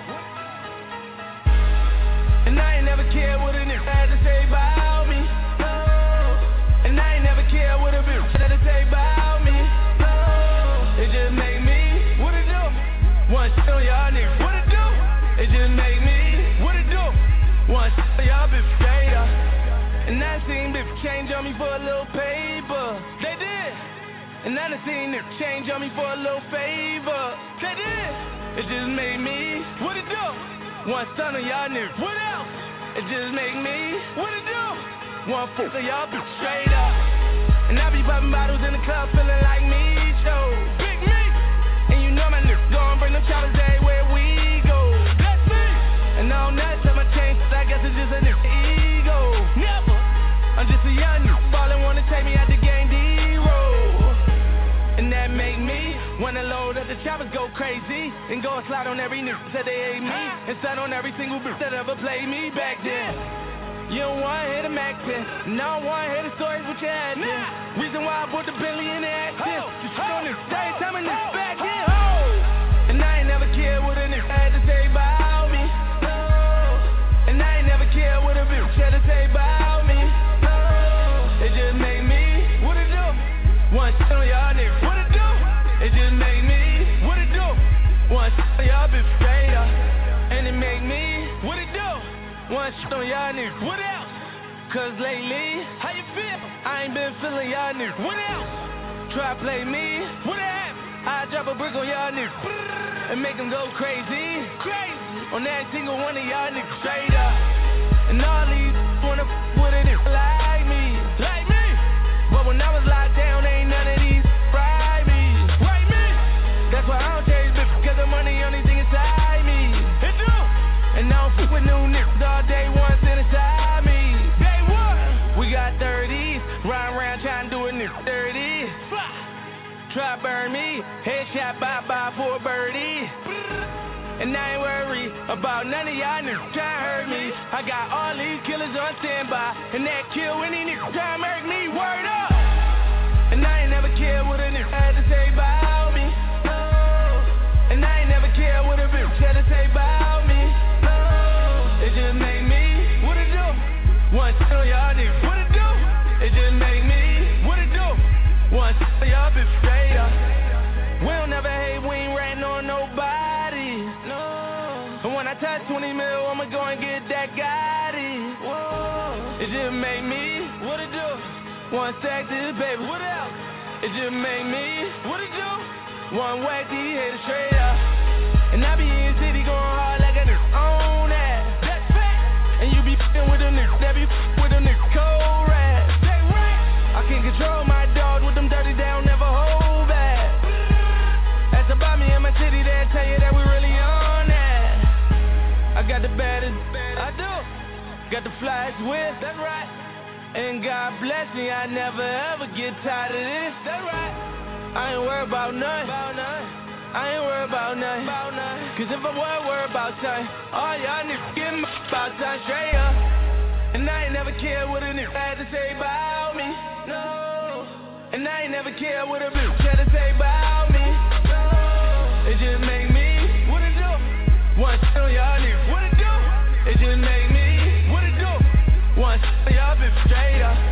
And I ain't never cared what a nigga had to say about me. No. And I ain't never cared what a bitch had to say about me. No. It just made me what it do. One shit on y'all niggas, what it do? It just made me what it do. One shit on y'all bitch straight up. And I seen bitch change on me for a little paper. They did. And I done seen it change on me for a little favor. They did. It just made me what it do. One son of y'all niggas, what else? It just make me what it do. One foot of y'all be straight up. And I be popping bottles in the club feeling like me, show. Big me. And you know my niggas gon' bring them choppers everywhere we go. That's me. And I don't never tell my change, I guess it's just a nigga ego. Never. I'm just a young nigga, ballin' wanna take me out the game, D-roll. And that make me wanna load up the choppers, go crazy, and go and slide on every nigga that they hate me, and slide on every single bitch that ever played me back then. You don't wanna hear the Mac ten, and I don't wanna hear the stories with your head nah. Reason why I bought the Billy in the accent, you shit on this day, tell me this back then, ho. And I ain't never cared what a nigga had to say about me, no. And I ain't never cared what a bitch had to say about me. y'all niggas. What else? Cause lately, how you feel? I ain't been feeling y'all niggas. What else? Try play me. What happened? I drop a brick on y'all niggas and make them go crazy. Crazy. On that single one of y'all niggas straight up. And all these wanna f with a nigga like me. Like me. But when I was locked down, ain't none of these fry me. Right me. That's why I don't chase bitch, cause the money only thing inside me. It do. And I don't f with new niggas all day one sit inside me. Day one. We got thirties, riding around trying to do a nigga dirty. Try burn me, headshot bye-bye for a birdie. And I ain't worried about none of y'all niggas try to hurt me. I got all these killers on standby, and that kill any nigga try to murk me, word up. And I ain't never cared what a nigga had to say about me, no. And I ain't never cared what a bitch had to say about me, no. It just made me, what it do? One shit on y'all niggas, what it do? It just made me, what it do? One shit on y'all bitch straight up. We don't never hate, we ain't ratting on nobody, no. And when I touch twenty mil, I'ma go and get that Gotti. Whoa. It just made me, what it do? One stack this baby, what else? It just made me, what it do? One whack these haters straight up. And I be in the city going hard like a nigga on that. That's fact. And you be f***ing with them niggas, that be f***ing with them niggas cold rats. They right. I can't control my dog with them dirty, they don't never hold back. That's about me in my city, they'll tell you that we really on that. I got the baddest, I do. Got the flyest whip, that's right. And God bless me, I never ever get tired of this, that's right. I ain't worried about nothing, about nothing. I ain't worried about nothing, about nothing. Cause if I were worried about something, all y'all niggas get my about something straight up. And I ain't never cared what a nigga had to say about me, no. And I ain't never cared what a bitch had to say about me, no. It just make me, what it do? One shit on y'all niggas, what it do? It just make me, what it do? One shit on y'all bitch straight up.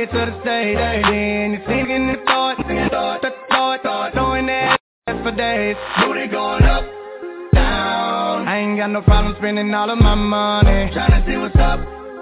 you to the stage. Then you singing the thought, thought, thought, thought, throwing that ass for days. Booty going up, down. I ain't got no problem spending all of my money. Tryna see what's up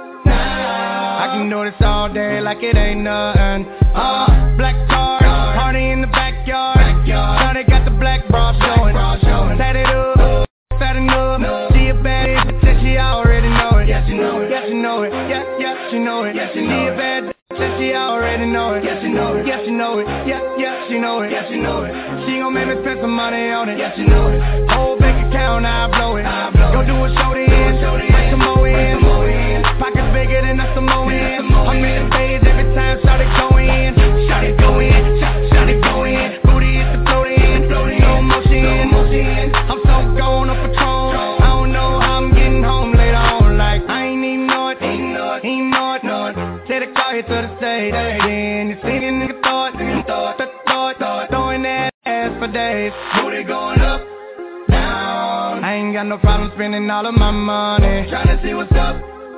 now. I can do this all day like it ain't nothing. Uh, black card, party in the backyard. Now they got the black bra showing. Set it up, fat enough. She a bad bitch, said she already know it. Yes, you know it. Yes, you know it. Yes, yes, she know it. Yes, she know it. She a bad bitch, said she already know it. Yes, you know it. Yes, you know it. Yes, yes, she know it. Yes, you know it. She gon' make me spend some money on it. Yes, you know it. Whole bank account, I blow it. Go do a show to end, bring some more in. Pockets bigger than a Samoan. I'm in the stage every time, shout it go in. Shout it go in, shout, shout it go in. Booty is the floating, floating, slow motion. I'm so gone up Patron. I don't know how I'm getting home later on. Like I ain't even know it, ain't know it, ain't know it, know it. Say the car here to the stage, then you see the nigga thought, thought, thought, thought, throwing that ass for days. Booty going up, down. I ain't got no problem spending all of my money. Tryna see what's up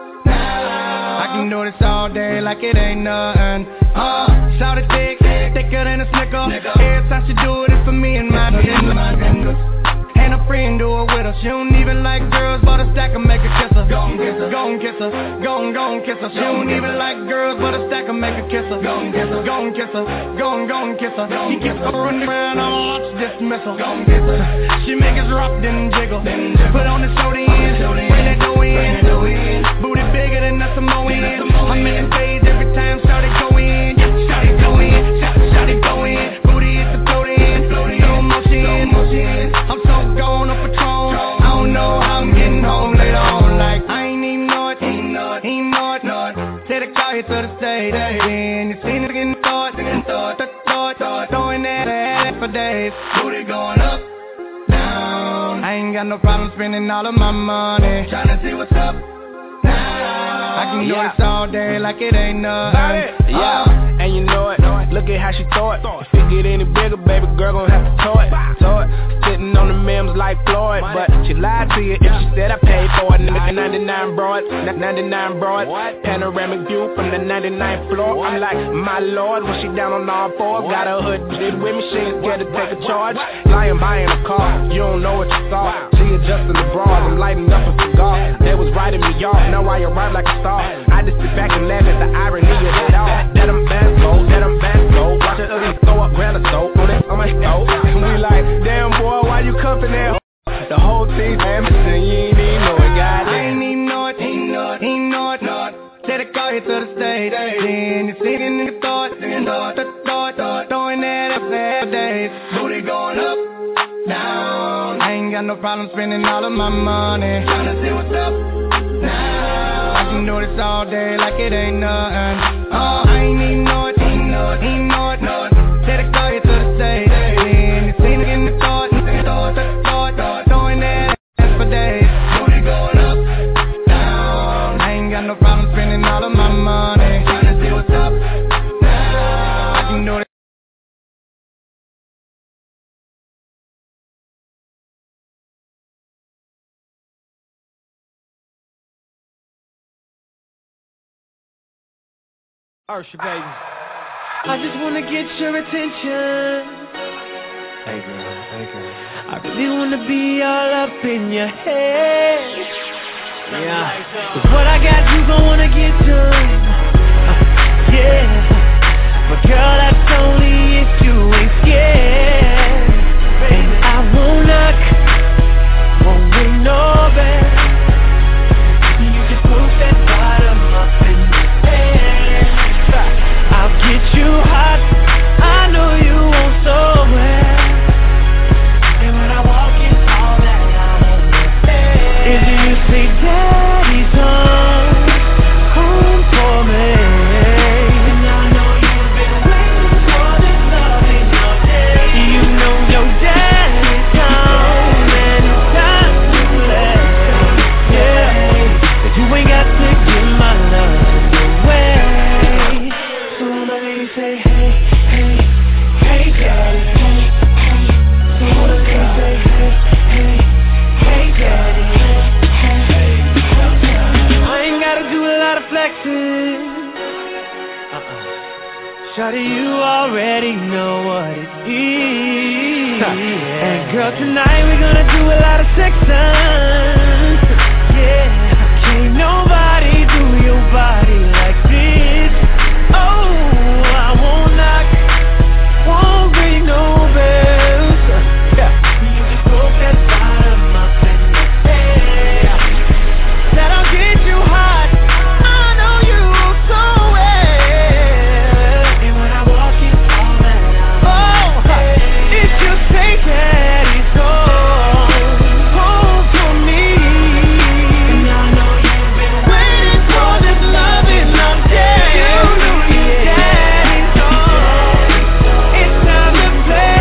now. I can do this all day like it ain't nothing. Uh, shout it thick, thicker than a snicker. Every time she do it, it's for me and my niggas. And a friend do it with her. She don't even like girls, but a stack of make her kiss her. Gon' kiss her, gon' kiss her, gon' gon' kiss her. She don't even like girls, but a stack of make her kiss her. Gon' kiss her, gon' kiss her, gon' gon' kiss her. She gets her run around on launch dismissal. Gon' kiss her. She make us rock then jiggle. Put on the show the end, bring that dough in. Booty bigger than a Samoan. I'm in the stage every time, shout it go in. Shout it go in, shout, shout it go in. Booty is the floating, floating, slow motion. I'm so gone up Patron. I don't know how I'm getting home later on. Like I ain't even know it, ain't know it, ain't know it, know it. Take the car here to the stage, then you see nigga in thought, thought, thought, thought, throwing that ass for days. Booty going up, down. I ain't got no problem spending all of my money. Tryna see what's up now. I can do Yeah. this all day like it ain't nothing. Yeah, Uh, and you know it. Look at how she throw it. If it get any bigger, baby girl gon' have to tow it. Tow it. Sitting on the memes like Floyd, but she lied to you if she said I paid for it. ninety-nine broad, ninety-nine broad. Panoramic view from the ninety-ninth floor. I'm like, my lord, when she down on all fours, got her hood shit with me, she ain't scared to take a charge. Lying buying a car, you don't know what you saw. She adjusting the bras, I'm lighting up a cigar. They was writing me off, now I arrive like a star. I just sit back and laugh at the irony of it all. That I'm bad slow, that I'm bad slow. Watch it ugly throw up ground of soap on it on my stove. And we like, damn boy, why you cuffing that? The whole thing's Amazon, you ain't even know it, goddamn. I ain't even know it, ain't know it, ain't know it, know it. Take the car here to the stage, then you see the nigga thought, thought, thought, thought, throwing that ass for days. Booty going up, down. I ain't got no problem spending all of my money. Tryna see what's up now. I can do this all day like it ain't nothing. Uh, I ain't even know it, ain't know it, ain't know it, know it. Take the car here to the stage, then you see the nigga thought, thought, thought, thought, throwing that ass for days. Booty going up, down. I ain't got no problem spending all of my money. Tryna see what's up now. I can do it. Ursha, baby. I just wanna get your attention. Hey girl, hey girl. I really wanna be all up in your head. Yeah. Cause what I got, you gon' wanna get done. Uh, yeah. But girl, that's only if you ain't scared. And I won't knock, won't ring no bell. You just move that bottom up in your head. I'll get you hot, I know you want so well. And when I walk in, all that I'm on your head. Is you say daddy's home, home for me. And I know you've been waiting for this love in your day. You know your daddy's home, and it's time to let go. Yeah, but you ain't got to give my love away. So I'ma hear you say, hey, hey, hey, daddy, hey, hey. So I'ma hear you say, hey, hey, hey, daddy, hey, hey. I ain't gotta do a lot of flexing. Uh-uh. Shawty, you already know what it is. And girl, tonight we're gonna do a lot of sexing. Yeah, can't nobody do your body like this. Oh, I won't knock, won't ring no bells. Yeah, you just broke that bottom up in the air. That'll get you hot. I know you so well. And when I walk in all that out, oh, it just take daddy's home, home for me. And I know you've been waiting for this loving up there. You know your daddy's home. It's time to play.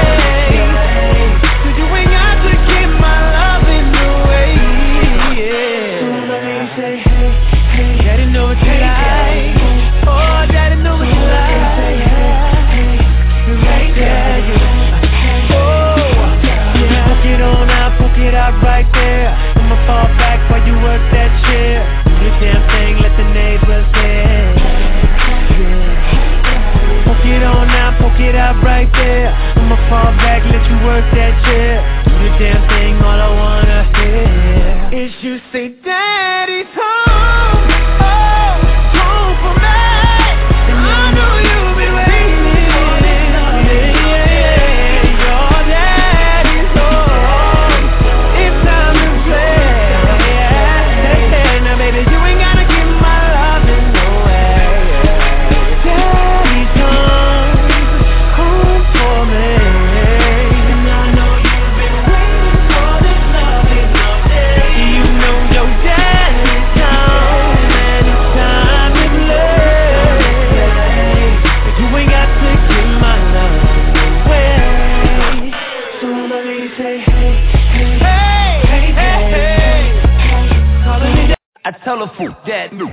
So you ain't got to give my loving away. Yeah. So let me say, hey, hey, daddy know what you like. Oh, daddy know what you like. You're right there, yeah. Oh, yeah. Poke it on out, poke it out right there. I'ma fall back while you work that chair. Do your damn thing, let the neighbors hear. Yeah. Poke it on out, poke it out right there. I'ma fall back, let you work that chair. Do your damn thing, all I wanna hear is you say, daddy's home. Oh, home for me. And I know you've been waiting. Yeah, yeah, your daddy's home. It's time to play. Yeah, now baby, you ain't gotta give my loving away. Daddy's home, home for me. And I know you've been waiting for this loving up there. You know your daddy's home, and it's time to play. You ain't got to give my loving away. So let me say, hey, hey, hey, hey, hey, calling me daddy. I tell her fool that no.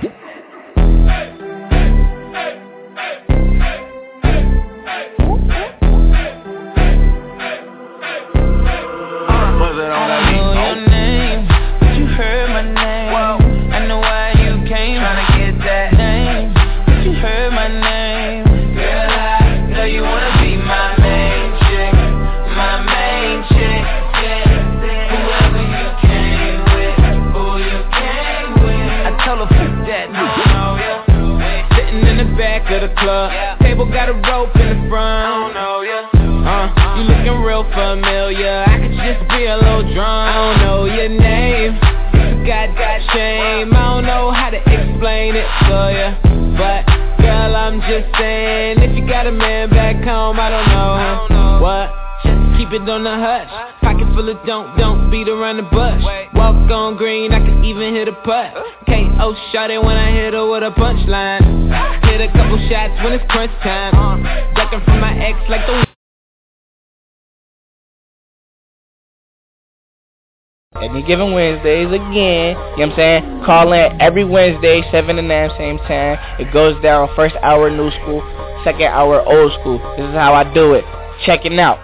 Was it on that beat? I know your name, but you heard my name. Whoa. I know why you came, tryna get that name, but you heard my name. Girl, I know you wanna be my main chick, my main chick. Yeah, whoever you came with, who you came with. I tell her fuck that. I don't know ya. Sitting in the back of the club, table got a rope in the front. I don't know ya. Uh, you looking real familiar. I could just be a little drunk. I don't know your name. You got that shame. I don't know how to explain it for ya, but girl, I'm just saying, if you got a man back home, I don't know what. Just keep it on the hush. Pocket full of don't, don't beat around the bush. Walk on green, I can even hit a putt. K O shot it when I hit her with a punchline. Hit a couple shots when it's crunch time. Ducking from my ex like the Any given Wednesdays again, you know what I'm saying? Call in every Wednesday, seven to nine, same time. It goes down first hour new school, second hour old school. This is how I do it. Checking out.